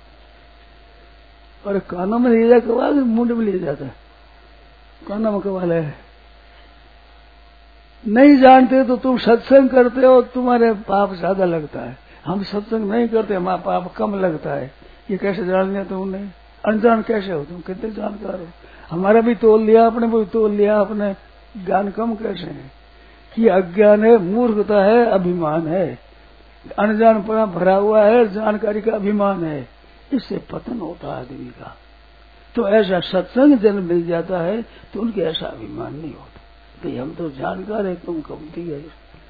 और कानों में ले जाकर कवाल मुंड में ले जाता है, काना में कवाल है। नहीं जानते तो तुम सत्संग करते हो, तुम्हारे पाप ज्यादा लगता है। हम सत्संग नहीं करते, हमारा पाप कम लगता है। ये कैसे जान लिया तुमने? अनजान कैसे हो तुम? कितने जानकार हो? हमारा भी तोल लिया आपने, भी तोल लिया आपने। ज्ञान कम कैसे है? कि अज्ञान है, मूर्खता है, अभिमान है, अनजान पड़ा भरा हुआ है, जानकारी का अभिमान है। इससे पतन होता है आदमी का। तो ऐसा सत्संग जन मिल जाता है तो उनके ऐसा अभिमान नहीं होता कि हम तो जानकार है, तुम कमती है।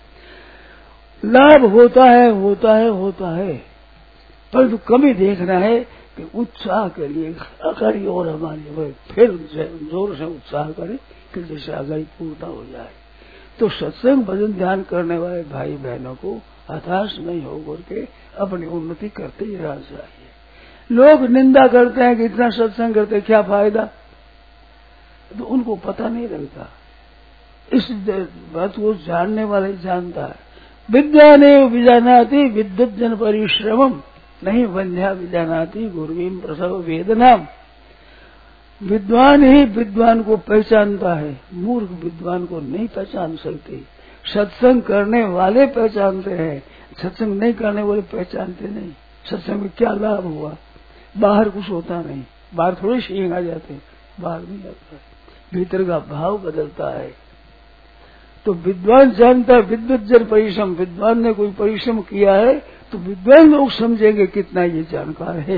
लाभ होता है, परंतु कभी देखना है कि उत्साह के लिए अगाड़ी और हमारी फिर जोर से उत्साह करे कि जैसे अगाड़ी पूर्णता हो जाए। तो सत्संग भजन ध्यान करने वाले भाई बहनों को हताश नहीं होकर के अपनी उन्नति करते ही रहना चाहिए। लोग निंदा करते हैं कि इतना सत्संग करते क्या फायदा, तो उनको पता नहीं लगता। इस बात को जानने वाले जानता है। विद्वानेव विजानाति विद्युत जन परिश्रमम नहीं वंध्या विजानाति गुरुवीम प्रसव वेदनाम। विद्वान ही विद्वान को पहचानता है, मूर्ख विद्वान को नहीं पहचान सकते। सत्संग करने वाले पहचानते हैं, सत्संग नहीं करने वाले पहचानते नहीं। सत्संग में क्या लाभ हुआ? बाहर कुछ होता नहीं, बाहर थोड़े सींग आ जाते, बाहर नहीं आता, भीतर का भाव बदलता है। तो विद्वान जानता है विद्युत जन परिश्रम, विद्वान ने कोई परिश्रम किया है तो विद्वान लोग समझेंगे कितना ये जानकार है।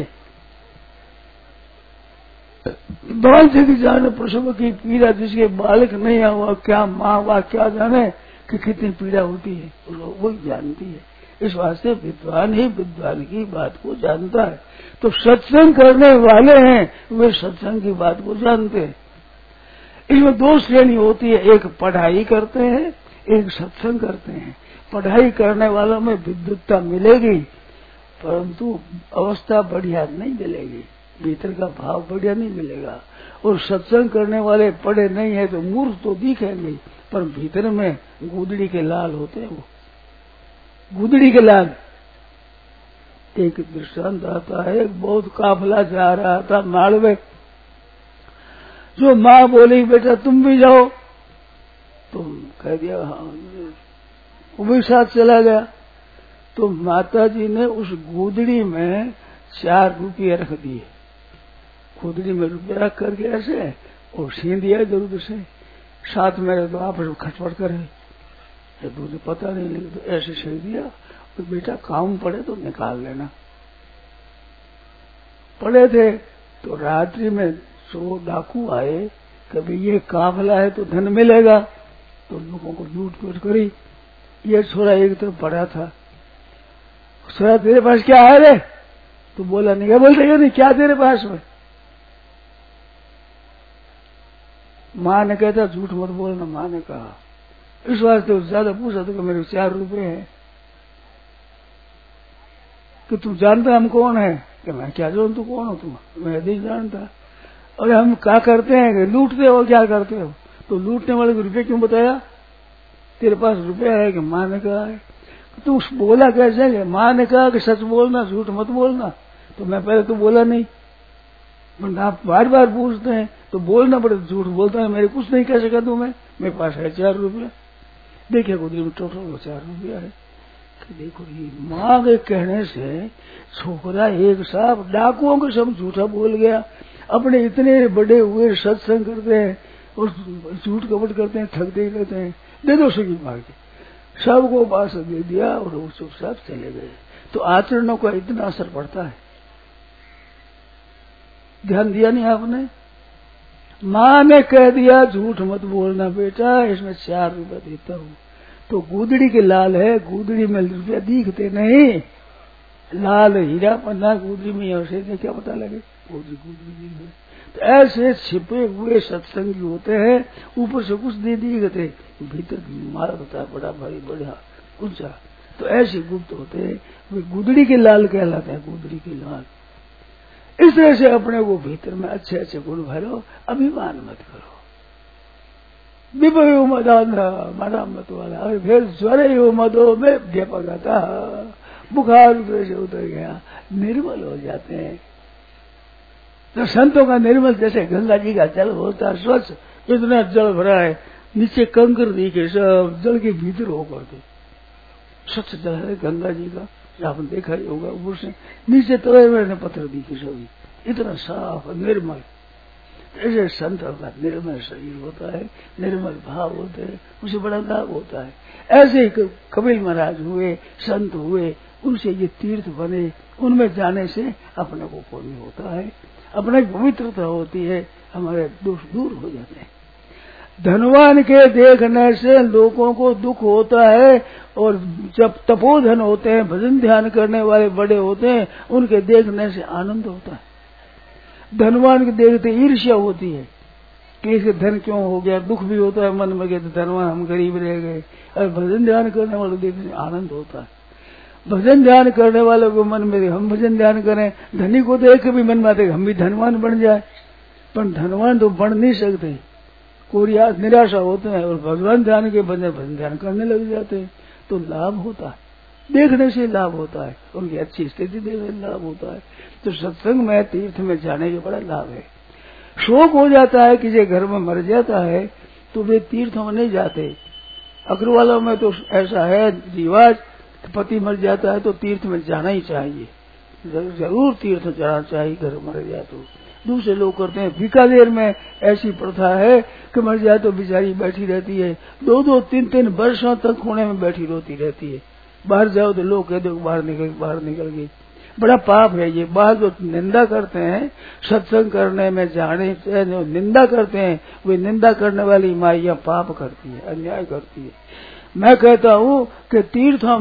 विद्वान से जाने प्रसव की पीड़ा, जिसके बालक नहीं हुआ, क्या माँ हुआ क्या जाने कि कितनी पीड़ा होती है, वही जानती है। इस वास्ते विद्वान ही विद्वान की बात को जानता है। तो सत्संग करने वाले हैं वे सत्संग की बात को जानते हैं। इसमें दो श्रेणी होती है, एक पढ़ाई करते हैं, एक सत्संग करते हैं। पढ़ाई करने वालों में विद्वत्ता मिलेगी, परंतु अवस्था बढ़िया नहीं मिलेगी, भीतर का भाव बढ़िया नहीं मिलेगा। और सत्संग करने वाले पढ़े नहीं है तो मूर्ख तो दिखेंगे, पर भीतर में गुदड़ी के लाल होते हैं। वो गुदड़ी के लाल। एक दृष्टांत आता है, एक बहुत काफिला जा रहा था मालवे। जो माँ बोली बेटा तुम भी जाओ, तुम कह दिया हाँ, वो भी साथ चला गया। तो माता जी ने उस गुदड़ी में 4 रुपये रख दिए। गुदड़ी में रुपये रख करके ऐसे और छीन दिया इधर से। साथ में तो आपस में खटपट करे, दूसरे पता नहीं लगे तो ऐसे छीन दिया। तो बेटा काम पड़े तो निकाल लेना। पड़े थे तो रात्रि में 100 डाकू आए, कभी ये काफिला है तो धन मिलेगा, तो लोगों को लूट पूट करी। ये छोरा एक तरफ पड़ा था। छोरा तेरे पास क्या है रे? तो बोला नहीं। क्या बोलते ये नहीं, क्या तेरे पास में? माँ ने कहता झूठ मत बोलना। माँ ने कहा इस वास्ते ज्यादा पूछा तो मेरे 4 रुपये हैं। कि तुम जानता हम कौन है? कि मैं क्या जानूं तू कौन हो? तुम मैं नहीं जानता। और हम क्या करते हैं कि लूटते हो, क्या करते हो? तो लूटने वाले को रुपये क्यों बताया? तेरे पास रुपया है? कि माँ ने कहा है। तू बोला कैसे? कि माँ ने कहा कि सच बोलना, झूठ मत बोलना। तो मैं पहले तो बोला नहीं, पर आप बार बार पूछते हैं तो बोलना पड़े। झूठ बोलता है, मेरे कुछ नहीं कह सका तू। मैं मेरे पास है 4 रुपया। देखिए गुदरी में टोटल 4 रुपया है। कि देखो ये माँ के कहने से छोकरा एक साहब डाकुओं के सब झूठा बोल गया। अपने इतने बड़े हुए सत्संग करते हैं और झूठ कपट करते हैं, ठगते ही रहते हैं। दे दो सगी मार के सबको पास दे दिया और वो चुपचाप चले गए। तो आचरणों का इतना असर पड़ता है। ध्यान दिया नहीं आपने? माँ ने कह दिया झूठ मत बोलना बेटा, इसमें 4 रुपया देता हूँ। तो गुदड़ी के लाल है, गुदड़ी में रुपया दिखते नहीं। लाल हीरा पन्ना गुदड़ी में ऐसे क्या पता लगे? गुदड़ी में तो ऐसे छिपे हुए सत्संगी होते हैं। ऊपर से कुछ नहीं दिखते, भीतर मारा होता है बड़ा भारी बड़ा ऊंचा। तो ऐसे गुप्त होते हैं, वे गुदड़ी के लाल कहलाते हैं। गुदड़ी के लाल। इस तरह से अपने को भीतर में अच्छे अच्छे गुण भरो, अभिमान मत करो। विभयो मदांधा मना मत वाला। अरे फिर ज्वर हो मदो में व्यापक आता, बुखार से उतर गया, निर्मल हो जाते हैं। तो संतों का निर्मल जैसे गंगा जी का जल होता है स्वच्छ, इतना जल भरा है, नीचे कंकर दिखे सब जल के भीतर होकर के स्वच्छ जल है गंगा जी का। आपने देखा ही होगा, ऊपर से नीचे तोड़े हुए पत्थर दिखे सभी, इतना साफ निर्मल। ऐसे संतों का निर्मल शरीर होता है, निर्मल भाव होते हैं, उसे बड़ा लाभ होता है। ऐसे ही कबीर महाराज हुए, संत हुए, उनसे ये तीर्थ बने, उनमें जाने से अपने को पुण्य होता है, अपने पवित्रता होती है, हमारे दोष दूर हो जाते हैं। धनवान के देखने से लोगों को दुख होता है, और जब तपोधन होते हैं, भजन ध्यान करने वाले बड़े होते हैं, उनके देखने से आनंद होता है। धनवान के देखते ईर्ष्या होती है कि इसके धन क्यों हो गया, दुख भी होता है मन में, तो धनवान हम गरीब रह गए। और भजन ध्यान करने वाले देखने से आनंद होता है। भजन ध्यान करने वालों को मन में हम भजन ध्यान करें, धनी को देख के भी मन में आते हम भी धनवान बन जाए, पर धनवान तो बन नहीं सकते, कोई निराशा होते हैं, और भगवान ध्यान के बंदे भजन ध्यान करने लग जाते हैं। तो लाभ होता है, देखने से लाभ होता है, उनकी अच्छी स्थिति देखने से लाभ होता है। तो सत्संग में तीर्थ में जाने के बड़ा लाभ है। शोक हो जाता है, किसी घर में मर जाता है तो वे तीर्थों में नहीं जाते। अग्रवालों में तो ऐसा है रिवाज, पति मर जाता है तो तीर्थ में जाना ही चाहिए, जरूर तीर्थ जाना चाहिए घर मर जाए तो। दूसरे लोग करते हैं, बीकानेर में ऐसी प्रथा है कि मर जाए तो बेचारी बैठी रहती है, 2-2, 3-3 वर्षों तक कोने में बैठी रोती रहती है। बाहर जाओ तो लोग कहते हैं बाहर निकल गई। बड़ा पाप है ये। बाहर जो निंदा करते हैं, सत्संग करने में जाने से जो निंदा करते हैं, वे निंदा करने वाली माइयां पाप करती है, अन्याय करती है। मैं कहता हूँ कि तीर्थों में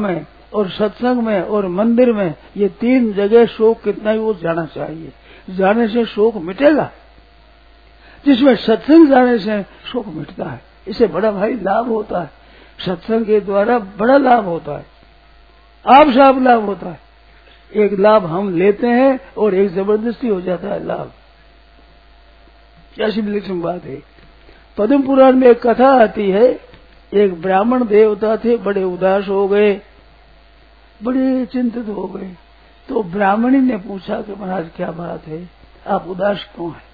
और सत्संग में और मंदिर में, ये 3 जगह शोक कितना ही वो जाना चाहिए। जाने से शोक मिटेगा। जिसमें सत्संग जाने से शोक मिटता है, इससे बड़ा भारी लाभ होता है। सत्संग के द्वारा बड़ा लाभ होता है, आप साफ लाभ होता है। एक लाभ हम लेते हैं और एक जबरदस्ती हो जाता है लाभ। ऐसी विलक्षण बात है। पद्म पुराण में एक कथा आती है, एक ब्राह्मण देवता थे, बड़े उदास हो गए, बड़े चिंतित हो गए। तो ब्राह्मणी ने पूछा कि महाराज क्या बात है, आप उदास क्यों हैं?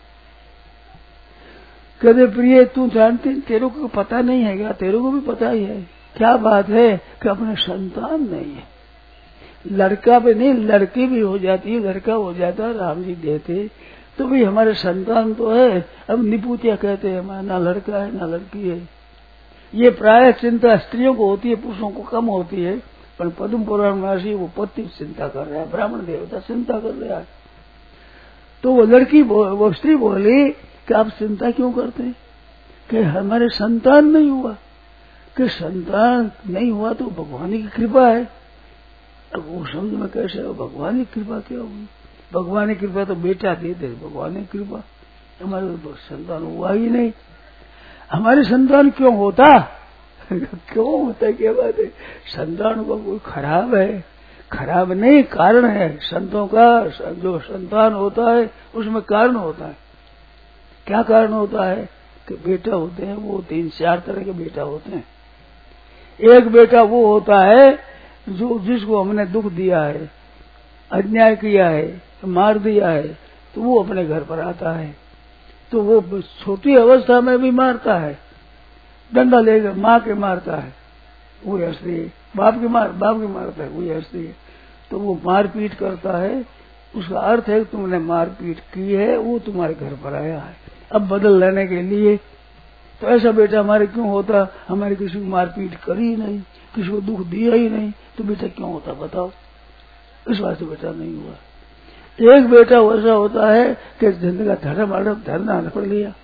कहते प्रिय तू जानती, तेरे को पता नहीं है क्या? तेरे को भी पता ही है। क्या बात है कि अपने संतान नहीं है। लड़का भी नहीं, लड़की भी हो जाती है, लड़का हो जाता है, राम जी देते तो भाई हमारे संतान तो है। अब निपुतिया कहते हैं हमारा ना लड़का है ना लड़की है। ये प्राय चिंता स्त्रियों को होती है, पुरुषों को कम होती है। पर पद्म पुराण में वो पति चिंता कर रहा है, ब्राह्मण देवता चिंता कर रहा है। तो वो लड़की वो स्त्री बोली कि आप चिंता क्यों करते हैं? कि हमारे संतान नहीं हुआ। कि संतान नहीं हुआ तो भगवान की कृपा है। अब वो समझ में कैसे हो, भगवान की कृपा क्या होगी? भगवान की कृपा तो बेटा दे दे, भगवान की कृपा। हमारे संतान हुआ ही नहीं। हमारे संतान क्यों होता? क्यों होता है? क्या बात है? संतान को कोई खराब है? खराब नहीं, कारण है। संतों का जो संतान होता है उसमें कारण होता है। क्या कारण होता है? कि बेटा होते हैं वो 3-4 तरह के बेटा होते हैं। एक बेटा वो होता है जो जिसको हमने दुख दिया है, अन्याय किया है, मार दिया है, तो वो अपने घर पर आता है। तो वो छोटी अवस्था में भी मारता है, डंडा लेकर माँ के मारता है, वो हंसती है। बाप की मारता है, वो हंसती है। तो वो मारपीट करता है, उसका अर्थ है कि तुमने मारपीट की है, वो तुम्हारे घर पर आया है अब बदल लेने के लिए। तो ऐसा बेटा हमारे क्यों होता? हमारे किसी को मारपीट करी ही नहीं, किसी को दुख दिया ही नहीं, तो बेटा क्यों होता बताओ? इस बात से बेटा नहीं हुआ। एक बेटा ऐसा होता है कि जिंदगी का धरना पड़ लिया,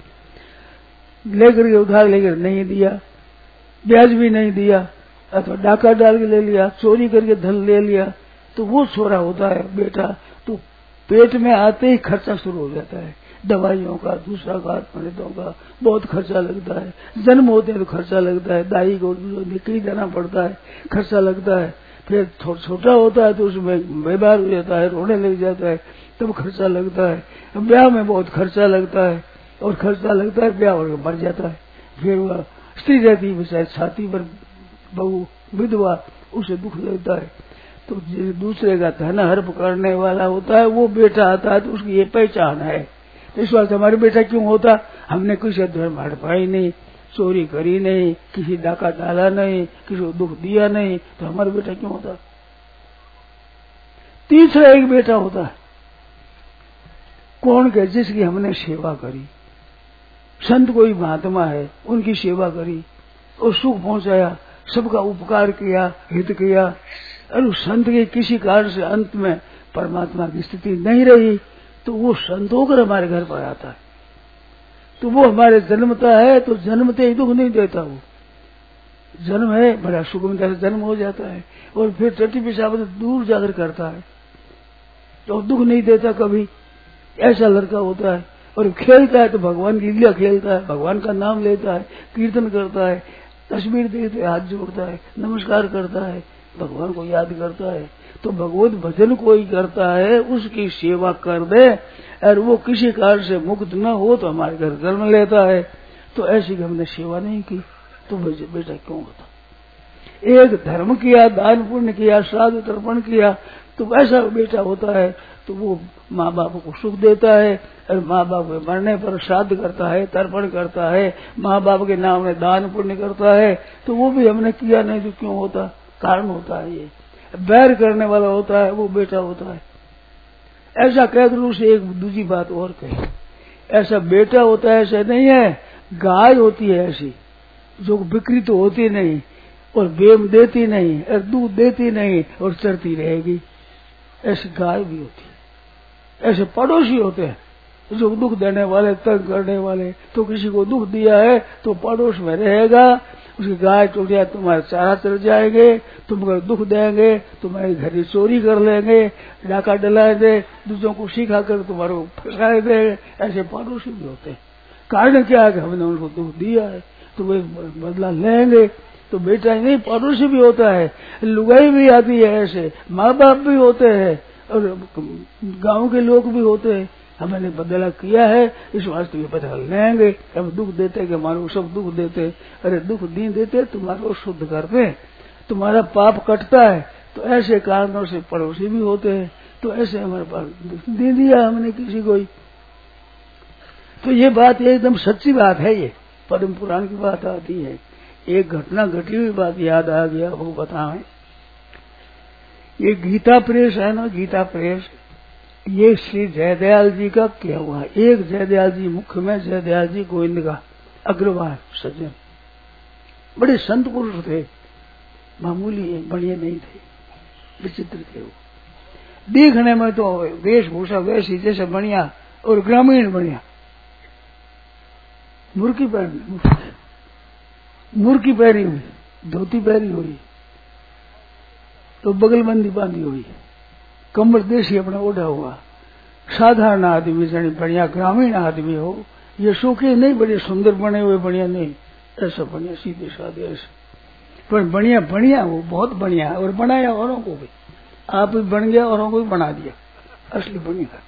लेकर के उधार लेकर नहीं दिया, ब्याज भी नहीं दिया, अथवा डाका डाल के ले लिया, चोरी करके धन ले लिया, तो वो छोरा होता है बेटा। तो पेट में आते ही खर्चा शुरू हो जाता है, दवाइयों का, दूसरा का, पंडितों का बहुत खर्चा लगता है। जन्म होते हैं तो खर्चा लगता है, दाई को निकली देना पड़ता है, खर्चा लगता है। फिर छोटा होता है तो उसमें बेबार हो जाता है, रोने लग जाता है, तब खर्चा लगता है। ब्याह में बहुत खर्चा लगता है, और खर्चा लगता है, ब्याह होकर मर जाता है। फिर वह स्त्री रहती है शायद छाती पर बहू विधवा, उसे दुख लगता है। तो दूसरे का धन हर्प करने वाला होता है, वो बेटा आता है तो उसकी ये पहचान है। तो इस बात हमारे बेटा क्यों होता? हमने किसी धर्म हड़पाई नहीं, चोरी करी नहीं, किसी डाका डाला नहीं, किसी को दुख दिया नहीं, तो हमारा बेटा क्यों होता? तीसरा एक बेटा होता है, कौन के? जिसकी हमने सेवा करी। संत कोई महात्मा है, उनकी सेवा करी और सुख पहुंचाया, सबका उपकार किया, हित किया, और उस संत के किसी कारण से अंत में परमात्मा की स्थिति नहीं रही, तो वो संत होकर हमारे घर पर आता है। तो वो हमारे जन्मता है, तो जन्मते ही दुख नहीं देता। वो जन्म है, बड़ा सुगमता से जन्म हो जाता है, और फिर टट्टी पेशाब दूर जाकर करता है, तो दुख नहीं देता कभी। ऐसा लड़का होता है। और खेलता है तो भगवान की लीला खेलता है, भगवान का नाम लेता है, कीर्तन करता है, तस्वीर देखते हाथ जोड़ता है, नमस्कार करता है, भगवान को याद करता है। तो भगवत भजन कोई करता है, उसकी सेवा कर दे, और वो किसी कारण से मुक्त न हो तो हमारे घर जन्म लेता है। तो ऐसी की हमने सेवा नहीं की, तो बेटा क्यों होता? एक धर्म किया, दान पुण्य किया, श्राद्ध तर्पण किया, तो ऐसा बेटा होता है। तो वो माँ बाप को सुख देता है, और माँ बाप के मरने पर श्राद्ध करता है, तर्पण करता है, माँ बाप के नाम में दान पुण्य करता है। तो वो भी हमने किया नहीं, तो क्यों होता? कारण होता है ये। बैर करने वाला होता है, वो बेटा होता है। ऐसा कह दूं से एक दूसरी बात और कहे, ऐसा बेटा होता है ऐसा नहीं है। गाय होती है ऐसी जो बिक्री तो होती नहीं, और बेम देती नहीं, और दूध देती नहीं, और चरती रहेगी, ऐसी गाय भी होती है। ऐसे पड़ोसी होते हैं जो दुख देने वाले, तंग करने वाले। तो किसी को दुख दिया है तो पड़ोस में रहेगा, उसकी गाय टूटिया तुम्हारा चारा चल जाएंगे, तुमको दुख देंगे, तुम्हारे घर की चोरी कर लेंगे, डाका डला दे, दूसरों को सिखा कर तुम्हारे को फंसा दे। ऐसे पड़ोसी भी होते हैं। कारण क्या है कि हमने उनको दुख दिया है तो वे बदला लेंगे। तो बेटा ही नहीं, पड़ोसी भी होता है, लुगाई भी आती है, ऐसे माँ बाप भी होते हैं और गांव के लोग भी होते हैं। हमने बदला किया है, इस वास्ते भी बदला लेंगे। हम दुख देते कि हमारे को सब दुख देते, अरे दुख नहीं देते, तुम्हारे को शुद्ध करते, तुम्हारा पाप कटता है। तो ऐसे कारणों से पड़ोसी भी होते हैं। तो ऐसे हमारे पास दुख दे दिया हमने किसी को। तो ये बात एकदम सच्ची बात है, ये पद्म पुराण की बात आती है। एक घटना घटी हुई बात याद आ गया, वो बताएं। ये गीता प्रेस है ना, गीता प्रेस, ये श्री जयदयाल जी का क्या हुआ। एक जयदयाल जी मुख्य में, जयदयाल जी गोविंद का अग्रवाल सज्जन, बड़े संत पुरुष थे, मामूली है, बढ़िया नहीं थे, विचित्र थे वो। देखने में तो वेशभूषा वैसी जैसे बढ़िया और ग्रामीण बढ़िया, मुर्की पहनी हुई, धोती पहनी हुई, तो बगलबंदी बांधी हुई, कमर देशी अपना ओढ़ा हुआ, साधारण आदमी जानी बढ़िया ग्रामीण आदमी हो। ये सूखे नहीं, बड़े सुंदर बने हुए बढ़िया नहीं, ऐसा बढ़िया सीधे साधे ऐसे, पर बढ़िया बढ़िया वो बहुत बढ़िया, और बनाया औरों को भी, आप भी बन गया, औरों को भी बना दिया, असली बढ़िया।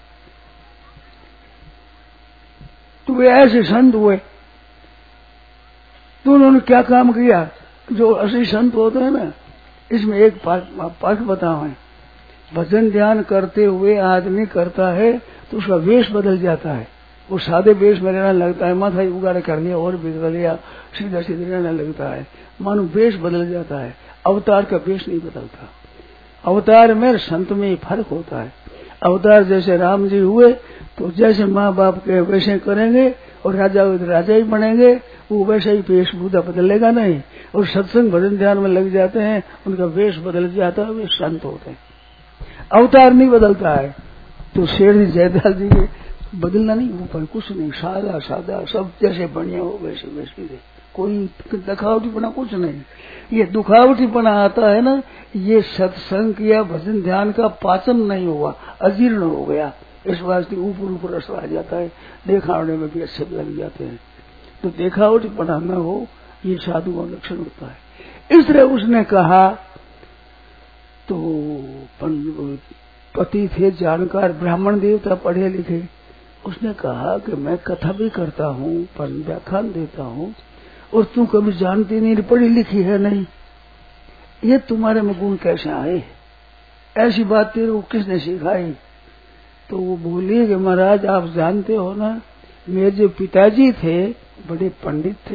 तो वे ऐसे संत हुए। तो उन्होंने क्या काम किया, जो असली संत होते हैं ना, इसमें एक पाठ बताओ है। भजन ध्यान करते हुए आदमी करता है तो उसका वेश बदल जाता है। वो सादे वेश में रहने लगता है, माथा उगाड़े कर लिया और बिगड़ लिया, सीधा सीधे रहने लगता है, मानो वेश बदल जाता है। अवतार का वेश नहीं बदलता। अवतार में संत में फर्क होता है। अवतार जैसे राम जी हुए तो जैसे माँ बाप के वैसे करेंगे, और राजा राजा ही बनेंगे, वो वैसे ही वेशभूषा बदलेगा नहीं। और सत्संग भजन ध्यान में लग जाते हैं, उनका वेश बदल जाता है, वे संत होते हैं। अवतार नहीं बदलता है। तो शेर जी जयदयाल जी के बदलना नहीं, ऊपर कुछ नहीं, सादा सादा सब जैसे बढ़िया हो वैसे वैसे थे, कोई दिखावटीपना कुछ नहीं। ये दुखावटीपना आता है ना, ये सत्संग या भजन ध्यान का पाचन नहीं हुआ, अजीर्ण हो गया, इस वास्ते ऊपर ऊपर असर आ जाता है, देखावड़े में भी अच्छे लग जाते हैं। तो देखावटीपना न हो, ये साधु का लक्षण होता है। इस तरह उसने कहा। तो पति थे जानकार ब्राह्मण देवता, पढ़े लिखे। उसने कहा कि मैं कथा भी करता हूँ, पर व्याख्यान देता हूँ, और तू कभी जानती नहीं, पढ़ी लिखी है नहीं, ये तुम्हारे में गुण कैसे आए, ऐसी बात तेरे को किसने सिखाई। तो वो बोली कि महाराज आप जानते हो ना, मेरे जो पिताजी थे बड़े पंडित थे,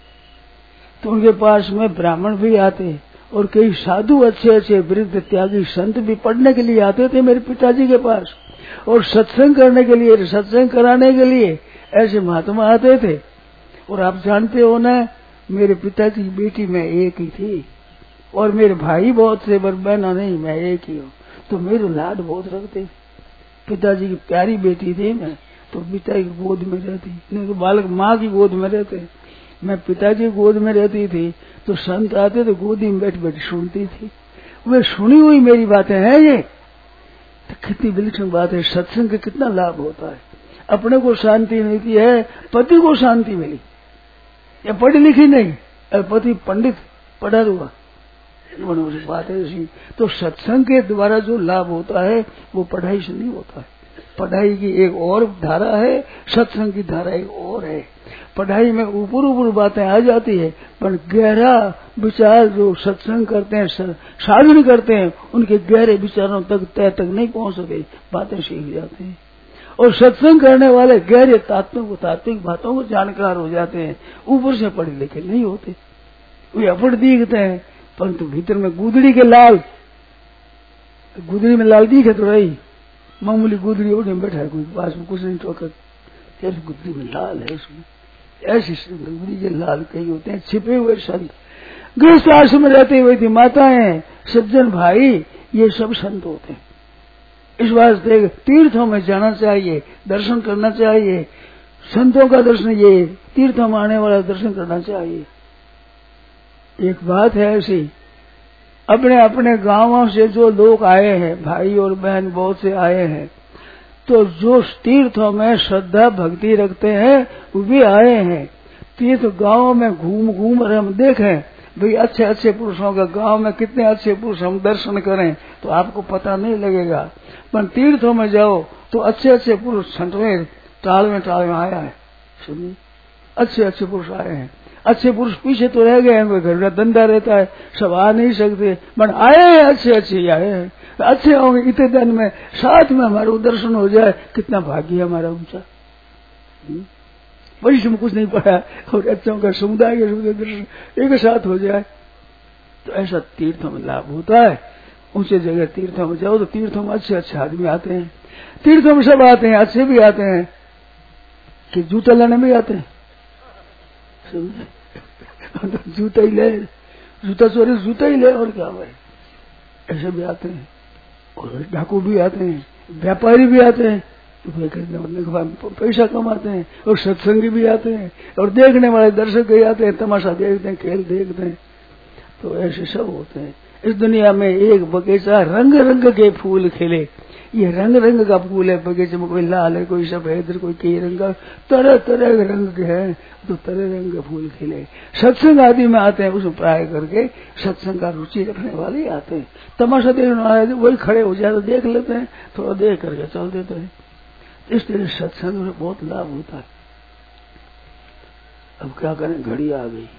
तो उनके पास में ब्राह्मण भी आते और कई साधु अच्छे अच्छे वृद्ध त्यागी संत भी पढ़ने के लिए आते थे मेरे पिताजी के पास, और सत्संग करने के लिए, सत्संग कराने के लिए ऐसे महात्मा आते थे। और आप जानते हो ना, मेरे पिताजी की बेटी मैं एक ही थी, और मेरे भाई बहुत थे, पर बहना नहीं, मैं एक ही हूँ। तो मेरे लाड बहुत रखते, पिताजी की प्यारी बेटी थी मैं, तो पिता की गोद में रहती, नहीं तो बालक माँ की गोद में रहते, मैं पिताजी की गोद में रहती थी। तो संत आते तो गोदी में बैठ बैठ सुनती थी, वे सुनी हुई मेरी बातें हैं ये। तो कितनी विलक्षण बात है, सत्संग का कितना लाभ होता है। अपने को शांति मिलती है, पति को शांति मिली, या पढ़ी लिखी नहीं, पति पंडित पढ़ा हुआ, बात है ऐसी। तो सत्संग के द्वारा जो लाभ होता है वो पढ़ाई से नहीं होता है। पढ़ाई की एक और धारा है, सत्संग की धारा एक और है। पढ़ाई में ऊपर ऊपर बातें आ जाती है, पर गहरा विचार जो सत्संग करते हैं, साधन करते हैं, उनके गहरे विचारों तक तय तक नहीं पहुंच सके, बातें सीख जाते हैं। और सत्संग करने वाले गहरे तात्विक बातों को जानकार हो जाते हैं, ऊपर से पढ़े लिखे नहीं होते, वे अपड़ दिखते हैं, परंतु भीतर में गुदड़ी के लाल, गुदड़ी में लाल दिखे तो रही, मामूली गुदड़ी ओढ़े बैठा है, कोई पास में कुछ नहीं टोकर, कैसे गुदड़ी में लाल है, इसमें ऐसी गुदड़ी के लाल कई होते हैं छिपे हुए संत। गृहस्थ आश्रम में रहते हुए थी माताएं, सज्जन भाई, ये सब संत होते हैं। इस वास्ते तीर्थों में जाना चाहिए, दर्शन करना चाहिए, संतों का दर्शन, ये तीर्थों में आने वाला दर्शन करना चाहिए। एक बात है ऐसी, अपने अपने गांवों से जो लोग आए हैं, भाई और बहन बहुत से आए हैं, तो जो तीर्थों में श्रद्धा भक्ति रखते हैं वो भी आए हैं। तीर्थ गांवों में घूम घूम और हम देखें भाई अच्छे अच्छे पुरुषों का गांव में कितने अच्छे पुरुष हम दर्शन करें तो आपको पता नहीं लगेगा। पर तीर्थों में जाओ तो अच्छे अच्छे पुरुष छंटवे टाल में आया है। सुनिए, अच्छे अच्छे पुरुष आए हैं। अच्छे पुरुष पीछे तो रह गए हैं, कोई घर का धंधा रहता है, सब आ नहीं सकते, पर आए हैं अच्छे अच्छे आए हैं। अच्छे होंगे इतने दिन में साथ में हमारा दर्शन हो जाए, कितना भाग्य हमारा ऊंचा। परिश्रम कुछ नहीं पड़ा और अच्छों का समुदाय के दर्शन एक साथ हो जाए तो ऐसा तीर्थों में लाभ होता है। ऊंचे जगह तीर्थों में जाओ तो तीर्थों में अच्छे अच्छे आदमी आते हैं। तीर्थों में सब आते हैं, अच्छे भी आते हैं कि जूता लेने भी आते हैं। जूता ही ले, जूता चोरी जूता ही ले और क्या भाई, ऐसे भी आते हैं। और डाकू भी आते हैं, व्यापारी भी आते हैं, पैसा कमाते हैं। और सत्संगी भी आते हैं, और देखने वाले दर्शक भी आते हैं, तमाशा देखते हैं, खेल देखते हैं। तो ऐसे सब होते हैं। इस दुनिया में एक बगीचा रंग रंग के फूल खिले, ये रंग रंग का फूल है बगीचे में, कोई लाल है, कोई सफेद, कोई कई रंग का, तरह तरह के रंग के हैं, तो तरह रंग के फूल खिले। सत्संग आदि में आते हैं, उसमें प्राय करके सत्संग का रुचि रखने वाले आते हैं। तमाशा देखने वाले वही खड़े हो जाए तो देख लेते हैं, थोड़ा देख करके चल देते हैं। इसलिए सत्संग में बहुत लाभ होता है। अब क्या करें, घड़ी आ गई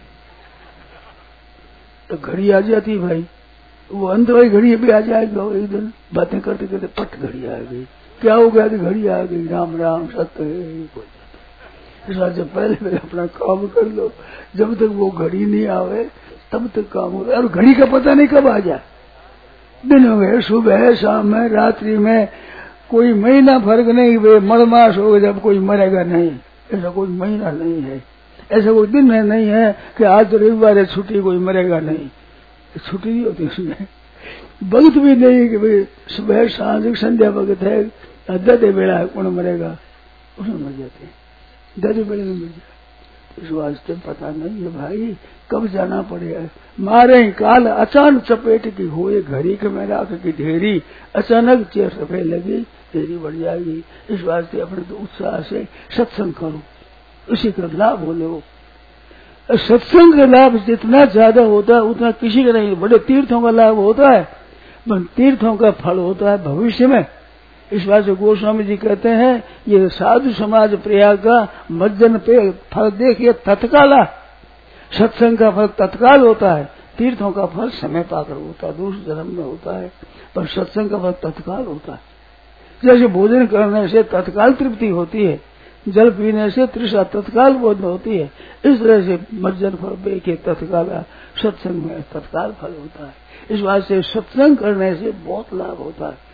तो घड़ी आ जाती भाई, वो अंत वाली घड़ी भी आ जाएगी। और एक दिन बातें करते करते पट घड़ी आ गई, क्या हो गया कि घड़ी आ गई, राम राम सत्य हो जाता। इस बात से पहले अपना काम कर लो, जब तक वो घड़ी नहीं आवे तब तक काम होगा। और घड़ी का पता नहीं कब आ जाए, दिन हो गए, सुबह है, शाम है, रात्रि में, कोई महीना फर्क नहीं। वे मड़मास हो जब कोई मरेगा नहीं, ऐसा कोई महीना नहीं है, ऐसा कोई दिन है नहीं है कि आज तो रविवार है छुट्टी, कोई मरेगा नहीं, छुट्टी नहीं होती उसमें। वक्त भी नहीं कि भाई सुबह सांझ संध्या वक्त है, दे बेड़ा है, कौन मरेगा, उसमें मर जाते हैं, दे बेड़े में मर जाते। इस वास्ते पता नहीं है भाई कब जाना पड़ेगा। मारे काल अचानक चपेट की होए, घड़ी के में राख की ढेरी, अचानक चेर सफेद लगी, ढेरी बढ़ जाएगी। इस वास्ते अपने तो उत्साह से सत्संग करो, उसी का लाभ हो लो। सत्संग का लाभ जितना ज्यादा होता है उतना किसी का नहीं। बड़े तीर्थों का लाभ होता है, पर तीर्थों का फल होता है भविष्य में। इस बात से गोस्वामी जी कहते हैं, ये साधु समाज प्रयाग का मज्जन पे फल देखिए तत्काला। सत्संग का फल तत्काल होता है, तीर्थों का फल समय पाकर होता है, दूसरे जन्म में होता है। पर सत्संग का फल तत्काल होता है। जैसे भोजन करने से तत्काल तृप्ति होती है, जल पीने से तृषा तत्काल बोध होती है, इस तरह से मज्जन फल देखिए तत्काल, सत्संग में तत्काल फल होता है। इस बात से सत्संग करने से बहुत लाभ होता है।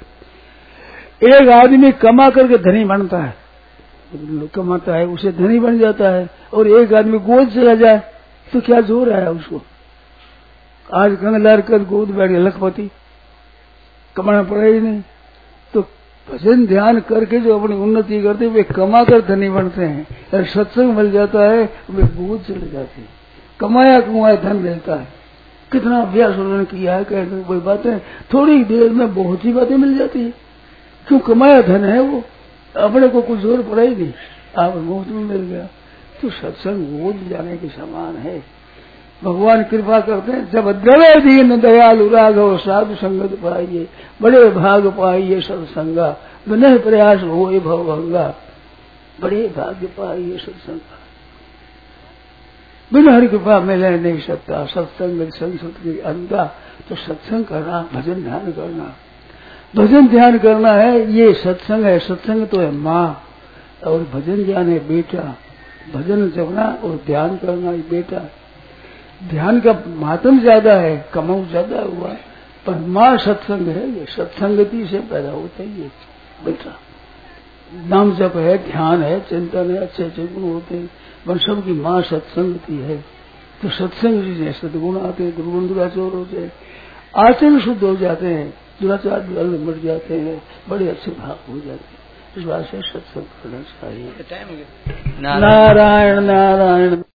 एक आदमी कमा करके धनी बनता है, कमाता है उसे धनी बन जाता है, और एक आदमी गोद चला जाए तो क्या जोर है उसको। आज कंगलार कर गोद बैठ गया लखपति, कमाना पड़ा ही नहीं। तो भजन ध्यान करके जो अपनी उन्नति करते वे कमा कर धनी बनते हैं, और सत्संग मिल जाता है वे गोद चले जाते हैं। कमाया कुमाया धन रहता है। कितना अभ्यास उन्होंने किया है, कहते कोई बातें थोड़ी देर में बहुत ही बातें मिल जाती है। क्यों, कमाया धन है वो, अपने को कुछ जोर पड़ा ही नहीं, आप मुफ्त में मिल गया। तो सत्संग गोद जाने के समान है। भगवान कृपा करते हैं, जब द्रवे दीन दयालु राघव साधु संगत पाइये, बड़े भाग पाइये सत्संगा, विनय प्रयास होए भवभंगा। बड़े भाग्य पाइये सत्संग, बिना हरि कृपा मिले नहीं सकता। सत्संग संसद की अंधा, तो सत्संग करना, भजन ध्यान करना, भजन ध्यान करना है, ये सत्संग है। सत्संग तो है माँ, और भजन ध्यान है बेटा। भजन जपना और ध्यान करना ये बेटा। ध्यान का महत्व ज्यादा है, कमाऊ ज्यादा हुआ, पर माँ सत्संग है। ये सत्संगति से पैदा होता है ये बेटा। नाम जप है, ध्यान है, चिंतन है, अच्छे अच्छे गुण होते हैं, पर सबकी माँ सत्संगति है। तो सत्संग से सदगुण आते हैं, दुर्गुण दुराचार होते हैं, आचरण शुद्ध हो जाते हैं, दुराचार मर जाते हैं, बड़े अच्छे भाग हो जाते हैं। इस बात से सत्संग करना चाहिए। नारायण नारायण।